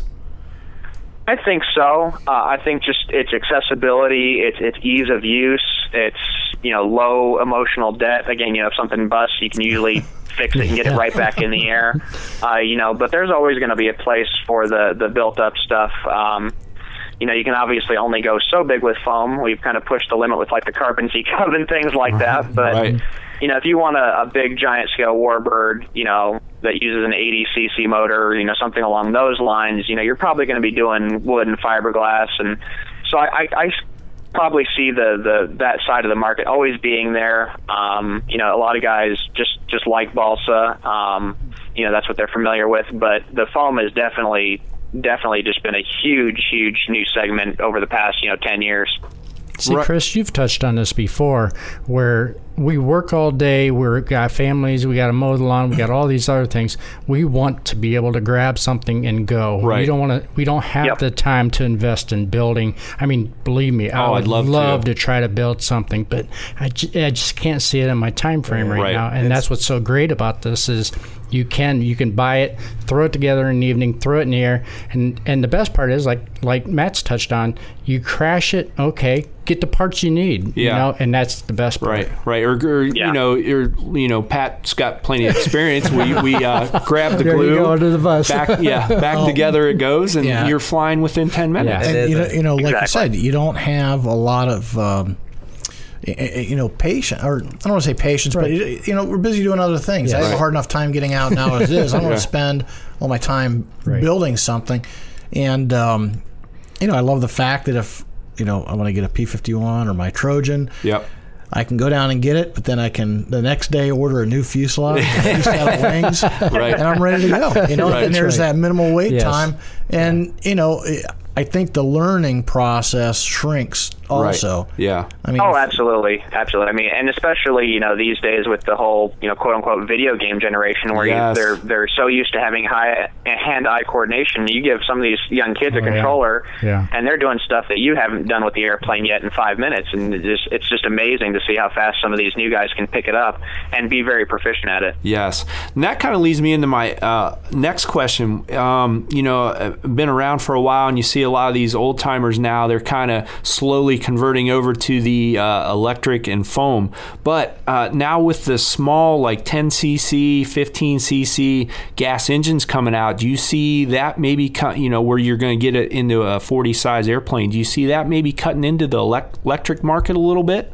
I think so. Uh, I think just its accessibility, its its ease of use, its you know low emotional debt. Again, you know, if something busts, you can usually fix it and get it right back in the air. Uh, you know, but there's always going to be a place for the the built up stuff. Um, you know, you can obviously only go so big with foam. We've kind of pushed the limit with like the Carbon Sea Cub and things like that. But right. you know, if you want a, a big giant scale warbird, you know, that uses an eighty c c motor, you know, something along those lines, you know, you're probably going to be doing wood and fiberglass. And so I, I, I probably see the, the that side of the market always being there. Um, you know, a lot of guys just, just like balsa. Um, you know, that's what they're familiar with. But the foam is definitely, definitely just been a huge, huge new segment over the past, you know, ten years. See, Chris, you've touched on this before, where we work all day, we've got families, we got to mow the lawn, we got all these other things. We want to be able to grab something and go. Right. We don't want to. We don't have yep. the time to invest in building. I mean, believe me, I oh, would I'd love, love to. to try to build something, but I, j- I just can't see it in my time frame right, right. now. And it's, that's what's so great about this is you can you can buy it, throw it together in the evening, throw it in the air, and and the best part is like like Matt's touched on, you crash it, okay, get the parts you need, yeah. you know, and that's the best part. Right, right, or, or yeah. you know, or you know, Pat's got plenty of experience. we we uh, grab the there glue, you go, under the bus. back, yeah, back Oh. together it goes, and Yeah. you're flying within ten minutes. Yeah. And, you know, you know, like Exactly. you said, you don't have a lot of, um, y- y- you know, patience, or I don't want to say patience, but, you know, we're busy doing other things. Yeah. I have Right. a hard enough time getting out now as it is. I don't want Yeah. to spend all my time Right. building something. And, um, you know, I love the fact that if, you know, I want to get a P fifty-one or my Trojan, Yep. I can go down and get it, but then I can the next day order a new fuselage, a new set of wings, Right. and I'm ready to go. You know, Right. and there's That's right. that minimal wait Yes. time, and you know, I think the learning process shrinks also. Right. Yeah. I mean, Oh, absolutely, absolutely. I mean, and especially you know these days with the whole you know quote unquote video game generation, where Yes. you, they're they're so used to having high hand-eye coordination. You give some of these young kids a Oh, yeah. controller, Yeah. and they're doing stuff that you haven't done with the airplane yet in five minutes, and it's just, it's just amazing to see how fast some of these new guys can pick it up and be very proficient at it. Yes. And that kind of leads me into my uh, next question. Um, you know, I've been around for a while, and you see a lot of these old timers now, they're kind of slowly converting over to the uh, electric and foam. But uh, now with the small, like ten c c, fifteen c c gas engines coming out, do you see that maybe, cut, you know, where you're going to get it into a forty size airplane, do you see that maybe cutting into the elect- electric market a little bit?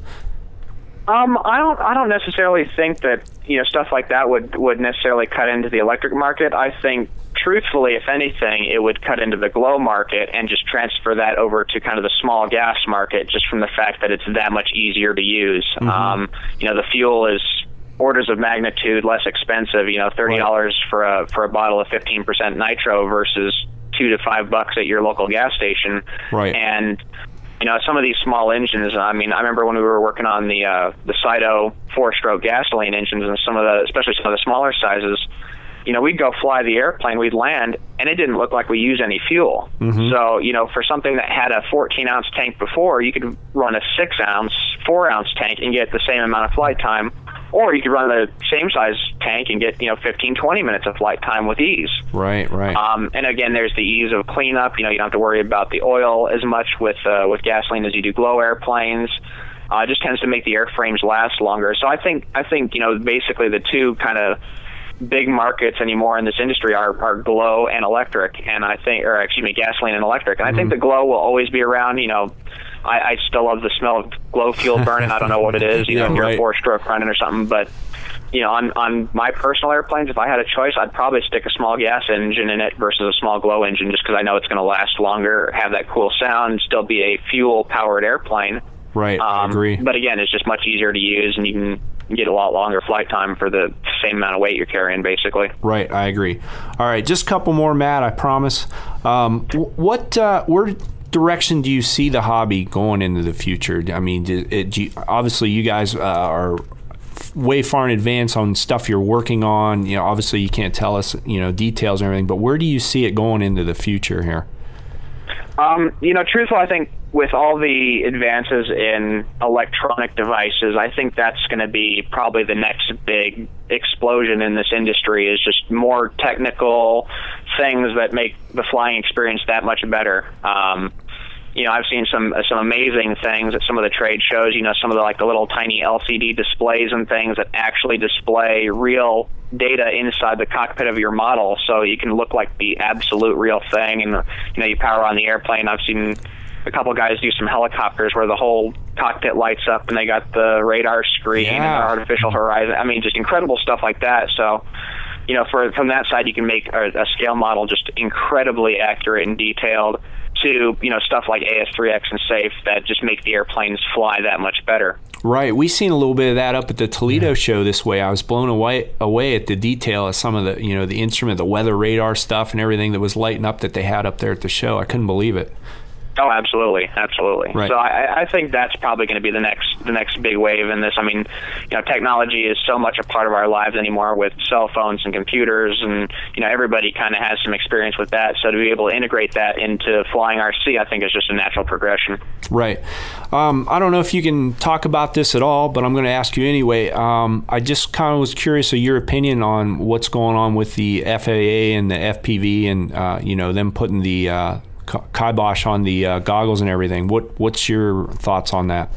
Um, I don't. I don't necessarily think that you know stuff like that would would necessarily cut into the electric market. I think, truthfully, if anything, it would cut into the glow market and just transfer that over to kind of the small gas market, just from the fact that it's that much easier to use. Mm-hmm. Um, you know, the fuel is orders of magnitude less expensive. You know, thirty dollars right. for a for a bottle of fifteen percent nitro versus two to five bucks at your local gas station. Right. And you know, some of these small engines, I mean, I remember when we were working on the uh, the Cyto four-stroke gasoline engines and some of the, especially some of the smaller sizes, you know, we'd go fly the airplane, we'd land, and it didn't look like we used any fuel. Mm-hmm. So, you know, for something that had a fourteen ounce tank before, you could run a six ounce, four ounce tank and get the same amount of flight time. Or you could run the same size tank and get, you know, fifteen, twenty minutes of flight time with ease. Right, right. Um, and again, there's the ease of cleanup. You know, you don't have to worry about the oil as much with uh, with gasoline as you do glow airplanes. Uh, it just tends to make the airframes last longer. So I think, I think you know, basically the two kind of big markets anymore in this industry are, are glow and electric, and I think, or excuse me, gasoline and electric. And I mm-hmm. think the glow will always be around. You know, I, I still love the smell of glow fuel burning. I don't know what it is, you yeah, know, if you're right. a four-stroke running or something. But, you know, on, on my personal airplanes, if I had a choice, I'd probably stick a small gas engine in it versus a small glow engine, just because I know it's going to last longer, have that cool sound, still be a fuel-powered airplane. Right, um, I agree. But again, it's just much easier to use, and you can get a lot longer flight time for the same amount of weight you're carrying, basically. Right, I agree. All right, just a couple more, Matt, I promise. Um, what, uh, where direction do you see the hobby going into the future? I mean, do, it, do you, obviously you guys uh, are way far in advance on stuff you're working on. You know, obviously you can't tell us, you know, details and everything, but where do you see it going into the future here? Um, you know, truthfully, I think with all the advances in electronic devices, I think that's going to be probably the next big explosion in this industry, is just more technical things that make the flying experience that much better. Um, you know, I've seen some some amazing things at some of the trade shows, you know, some of the like the little tiny L C D displays and things that actually display real data inside the cockpit of your model, so you can look like the absolute real thing. And, you know, you power on the airplane. I've seen a couple guys do some helicopters where the whole cockpit lights up and they got the radar screen yeah. and the artificial horizon. I mean, just incredible stuff like that. So, you know, for from that side, you can make a, a scale model just incredibly accurate and detailed, to, you know, stuff like A S three X and SAFE that just make the airplanes fly that much better. Right. We seen a little bit of that up at the Toledo yeah. show this way. I was blown away away at the detail of some of the, you know, the instrument, the weather radar stuff and everything that was lighting up that they had up there at the show. I couldn't believe it. Oh, absolutely, absolutely. Right. So I, I think that's probably going to be the next the next big wave in this. I mean, you know, technology is so much a part of our lives anymore with cell phones and computers, and, you know, everybody kind of has some experience with that. So to be able to integrate that into flying R C, I think is just a natural progression. Right. Um, I don't know if you can talk about this at all, but I'm going to ask you anyway. Um, I just kind of was curious of your opinion on what's going on with the F A A and the F P V, and uh, you know, them putting the uh, kibosh on the uh, goggles and everything. What what's your thoughts on that?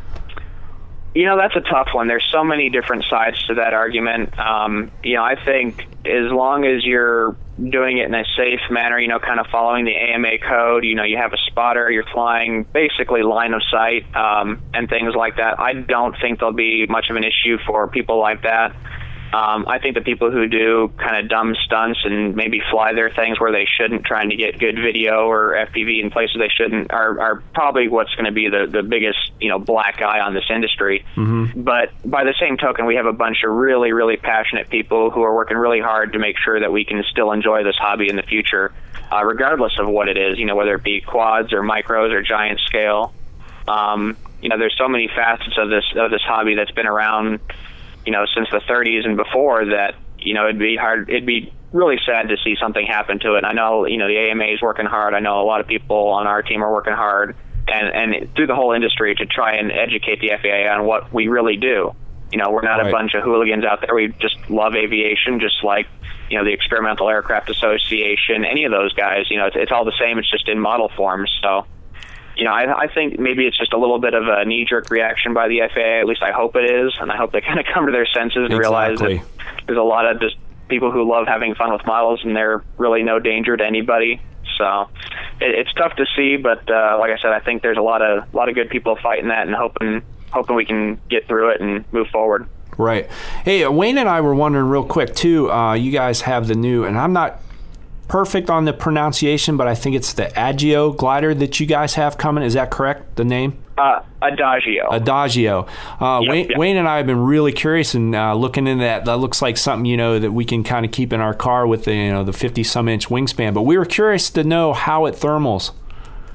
You know, that's a tough one. There's so many different sides to that argument. Um, you know, I think as long as you're doing it in a safe manner, you know, kind of following the A M A code, you know, you have a spotter, you're flying basically line of sight, um, and things like that, I don't think there'll be much of an issue for people like that. Um, I think the people who do kind of dumb stunts and maybe fly their things where they shouldn't, trying to get good video or F P V in places they shouldn't, are, are probably what's going to be the, the biggest, you know, black eye on this industry. Mm-hmm. But by the same token, we have a bunch of really, really passionate people who are working really hard to make sure that we can still enjoy this hobby in the future, uh, regardless of what it is, you know, whether it be quads or micros or giant scale. Um, you know, there's so many facets of this of this hobby that's been around, you know, since the thirties and before, that, you know, it'd be hard, it'd be really sad to see something happen to it. I know, you know, the A M A is working hard. I know a lot of people on our team are working hard, and, and through the whole industry, to try and educate the F A A on what we really do. You know, we're not right. a bunch of hooligans out there. We just love aviation, just like, you know, the Experimental Aircraft Association, any of those guys. You know, it's, it's all the same. It's just in model form. So, you know, I, I think maybe it's just a little bit of a knee-jerk reaction by the F A A. At least I hope it is, and I hope they kind of come to their senses and exactly. realize that there's a lot of just people who love having fun with models, and they're really no danger to anybody. So it, it's tough to see, but uh, like I said, I think there's a lot of a lot of good people fighting that and hoping hoping we can get through it and move forward. Right. Hey, Wayne and I were wondering real quick too. Uh, you guys have the new, and I'm not perfect on the pronunciation, but I think it's the Adagio glider that you guys have coming. Is that correct, the name? Uh, Adagio. Adagio. Uh, yep, Wayne, yep. Wayne and I have been really curious and uh, looking into that. That looks like something, you know, that we can kind of keep in our car with the, you know, the fifty some inch wingspan. But we were curious to know how it thermals.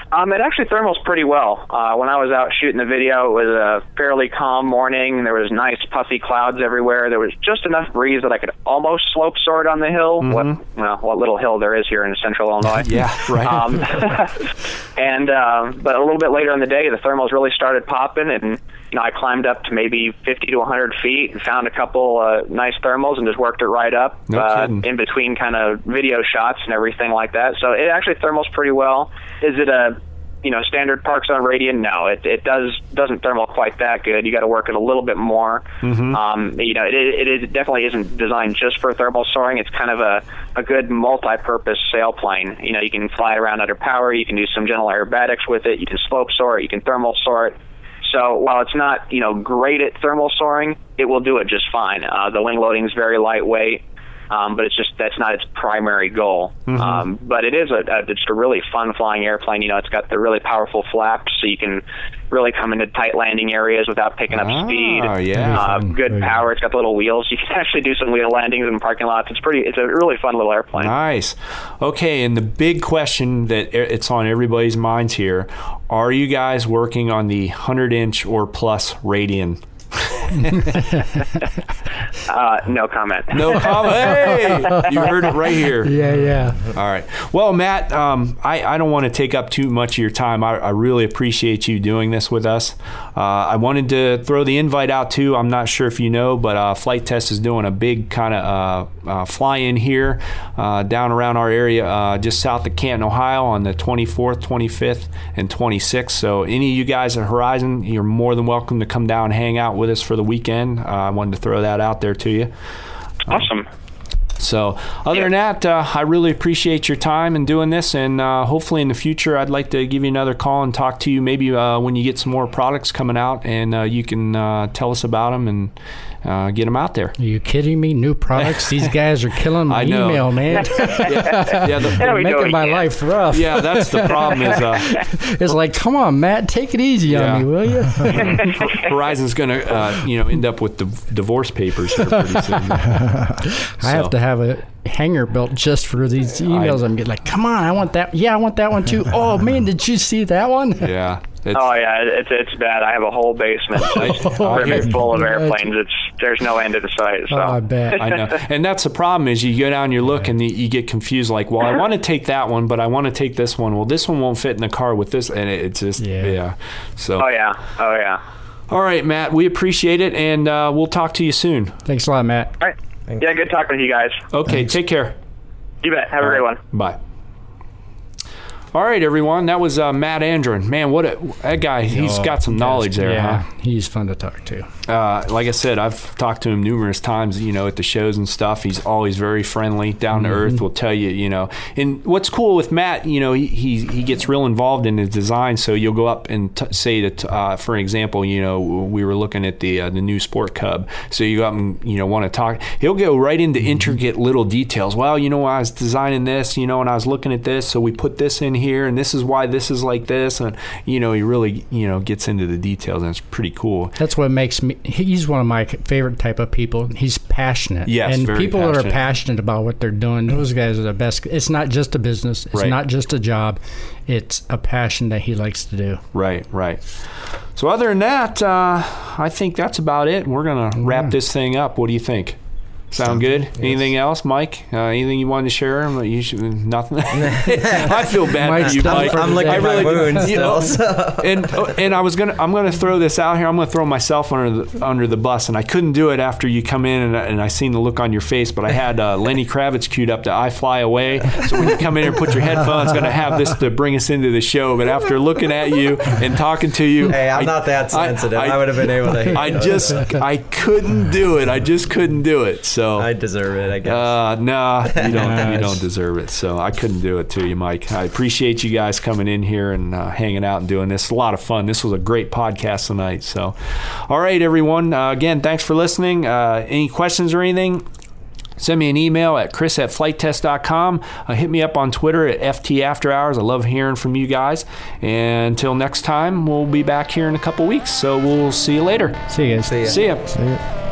Um, it actually thermals pretty well. Uh, when I was out shooting the video, it was a fairly calm morning. There was nice puffy clouds everywhere. There was just enough breeze that I could almost slope soar on the hill. Mm-hmm. What, well, what little hill there is here in central Illinois. Yeah, right. Um, and uh, but a little bit later in the day, the thermals really started popping, and you know, I climbed up to maybe fifty to one hundred feet and found a couple uh, nice thermals and just worked it right up no uh, kidding. in between kind of video shots and everything like that. So it actually thermals pretty well. Is it a you know standard Park Zone Radian? No, it it does doesn't thermal quite that good. You got to work it a little bit more. Mm-hmm. Um, you know, it it, is, it definitely isn't designed just for thermal soaring. It's kind of a a good multi-purpose sailplane. You know, you can fly around under power. You can do some gentle aerobatics with it. You can slope soar it. You can thermal soar it. So while it's not, you know, great at thermal soaring, it will do it just fine. Uh, the wing loading is very lightweight, um, but it's just that's not its primary goal. Mm-hmm. Um, but it is a, a just a really fun flying airplane. You know, it's got the really powerful flaps, so you can really come into tight landing areas without picking up oh, speed. Yeah. Uh, good Very power. It's got the little wheels. You can actually do some wheel landings in parking lots. It's pretty. It's a really fun little airplane. Nice. Okay, and the big question that it's on everybody's minds here: are you guys working on the hundred inch or plus Radian? uh, no comment. No comment. Hey, you heard it right here. Yeah, yeah. All right. Well, Matt, um, I, I don't want to take up too much of your time. I, I really appreciate you doing this with us. Uh, I wanted to throw the invite out, too. I'm not sure if you know, but uh, Flight Test is doing a big kind of uh, uh, fly-in here uh, down around our area uh, just south of Canton, Ohio on the twenty-fourth, twenty-fifth, and twenty-sixth. So any of you guys at Horizon, you're more than welcome to come down and hang out with us for the weekend. Uh, I wanted to throw that out there to you. Awesome. So other than that, uh, I really appreciate your time in doing this, and uh, hopefully in the future I'd like to give you another call and talk to you maybe uh, when you get some more products coming out, and uh, you can uh, tell us about them and uh, get them out there. Are you kidding me? New products? These guys are killing my I know. email, man. yeah, yeah, the, They're making my life rough. yeah, that's the problem is uh, It's like, come on, Matt, take it easy Yeah. on me, will you? Horizon's going to uh, you know end up with the divorce papers here pretty soon. I have to have a hanger built just for these emails. I, I'm getting like, come on, I want that. Yeah, I want that one too. Oh man, did you see that one? Yeah. It's, Oh yeah, it's it's bad. I have a whole basement just rivet full of airplanes. It's there's no end to the sight. So. Oh, I bet. I know. And that's the problem is you go down, you look, and you get confused. Like, well, I want to take that one, but I want to take this one. Well, this one won't fit in the car with this. And it, it's just, yeah. Yeah. So. Oh yeah, oh yeah. All right, Matt, we appreciate it, and uh, we'll talk to you soon. Thanks a lot, Matt. All right. Yeah, good talking to you guys. Okay, Thanks. take care. You bet. Have a great one. Bye. All right, everyone. That was uh, Matt Andron. Man, what a that guy. He's got some knowledge there, yeah, huh? he's fun to talk to. Uh, like I said, I've talked to him numerous times, you know, at the shows and stuff. He's always very friendly, down to earth, will tell you, you know. And what's cool with Matt, you know, he he, he gets real involved in his design. So you'll go up and t- say that, uh, for example, you know, we were looking at the uh, the new Sport Cub. So you go up and, you know, want to talk. He'll go right into intricate little details. Well, you know, I was designing this, you know, and I was looking at this. So we put this in here, and this is why this is like this. And, you know, he really, you know, gets into the details, and it's pretty cool. That's what makes me. He's one of my favorite type of people. He's passionate. Yes, and very people that passionate. are passionate about what they're doing, those guys are the best. It's not just a business. It's Right. not just a job. It's a passion that he likes to do. Right, right. So other than that, uh, I think that's about it. We're going to wrap this thing up. What do you think? Sound good? Yes. Anything else, Mike? Uh, anything you wanted to share? You should, nothing. I feel bad Mike's for you, done Mike. for I'm the licking day. my I really wounds do. You still. know, So. and and I was gonna I'm gonna throw this out here. I'm gonna throw myself under the under the bus, and I couldn't do it after you come in, and I, and I seen the look on your face. But I had uh, Lenny Kravitz queued up to "I Fly Away," so when you come in here and put your headphones, gonna have this to bring us into the show. But after looking at you and talking to you, Hey, I'm I, not that sensitive. I, I, would have been able to. I just I couldn't do it. I just couldn't do it. So I deserve it, I guess. uh, nah, you don't. You Nice. don't deserve it. So I couldn't do it to you, Mike. I appreciate you guys coming in here and uh, hanging out and doing this. A lot of fun. This was a great podcast tonight. So, all right, everyone. Uh, again, thanks for listening. Uh, any questions or anything? Send me an email at chris at flight test dot com. Uh, hit me up on Twitter at F T After Hours. I love hearing from you guys. And until next time, we'll be back here in a couple weeks. So we'll see you later. See you guys. See ya. See ya. See ya.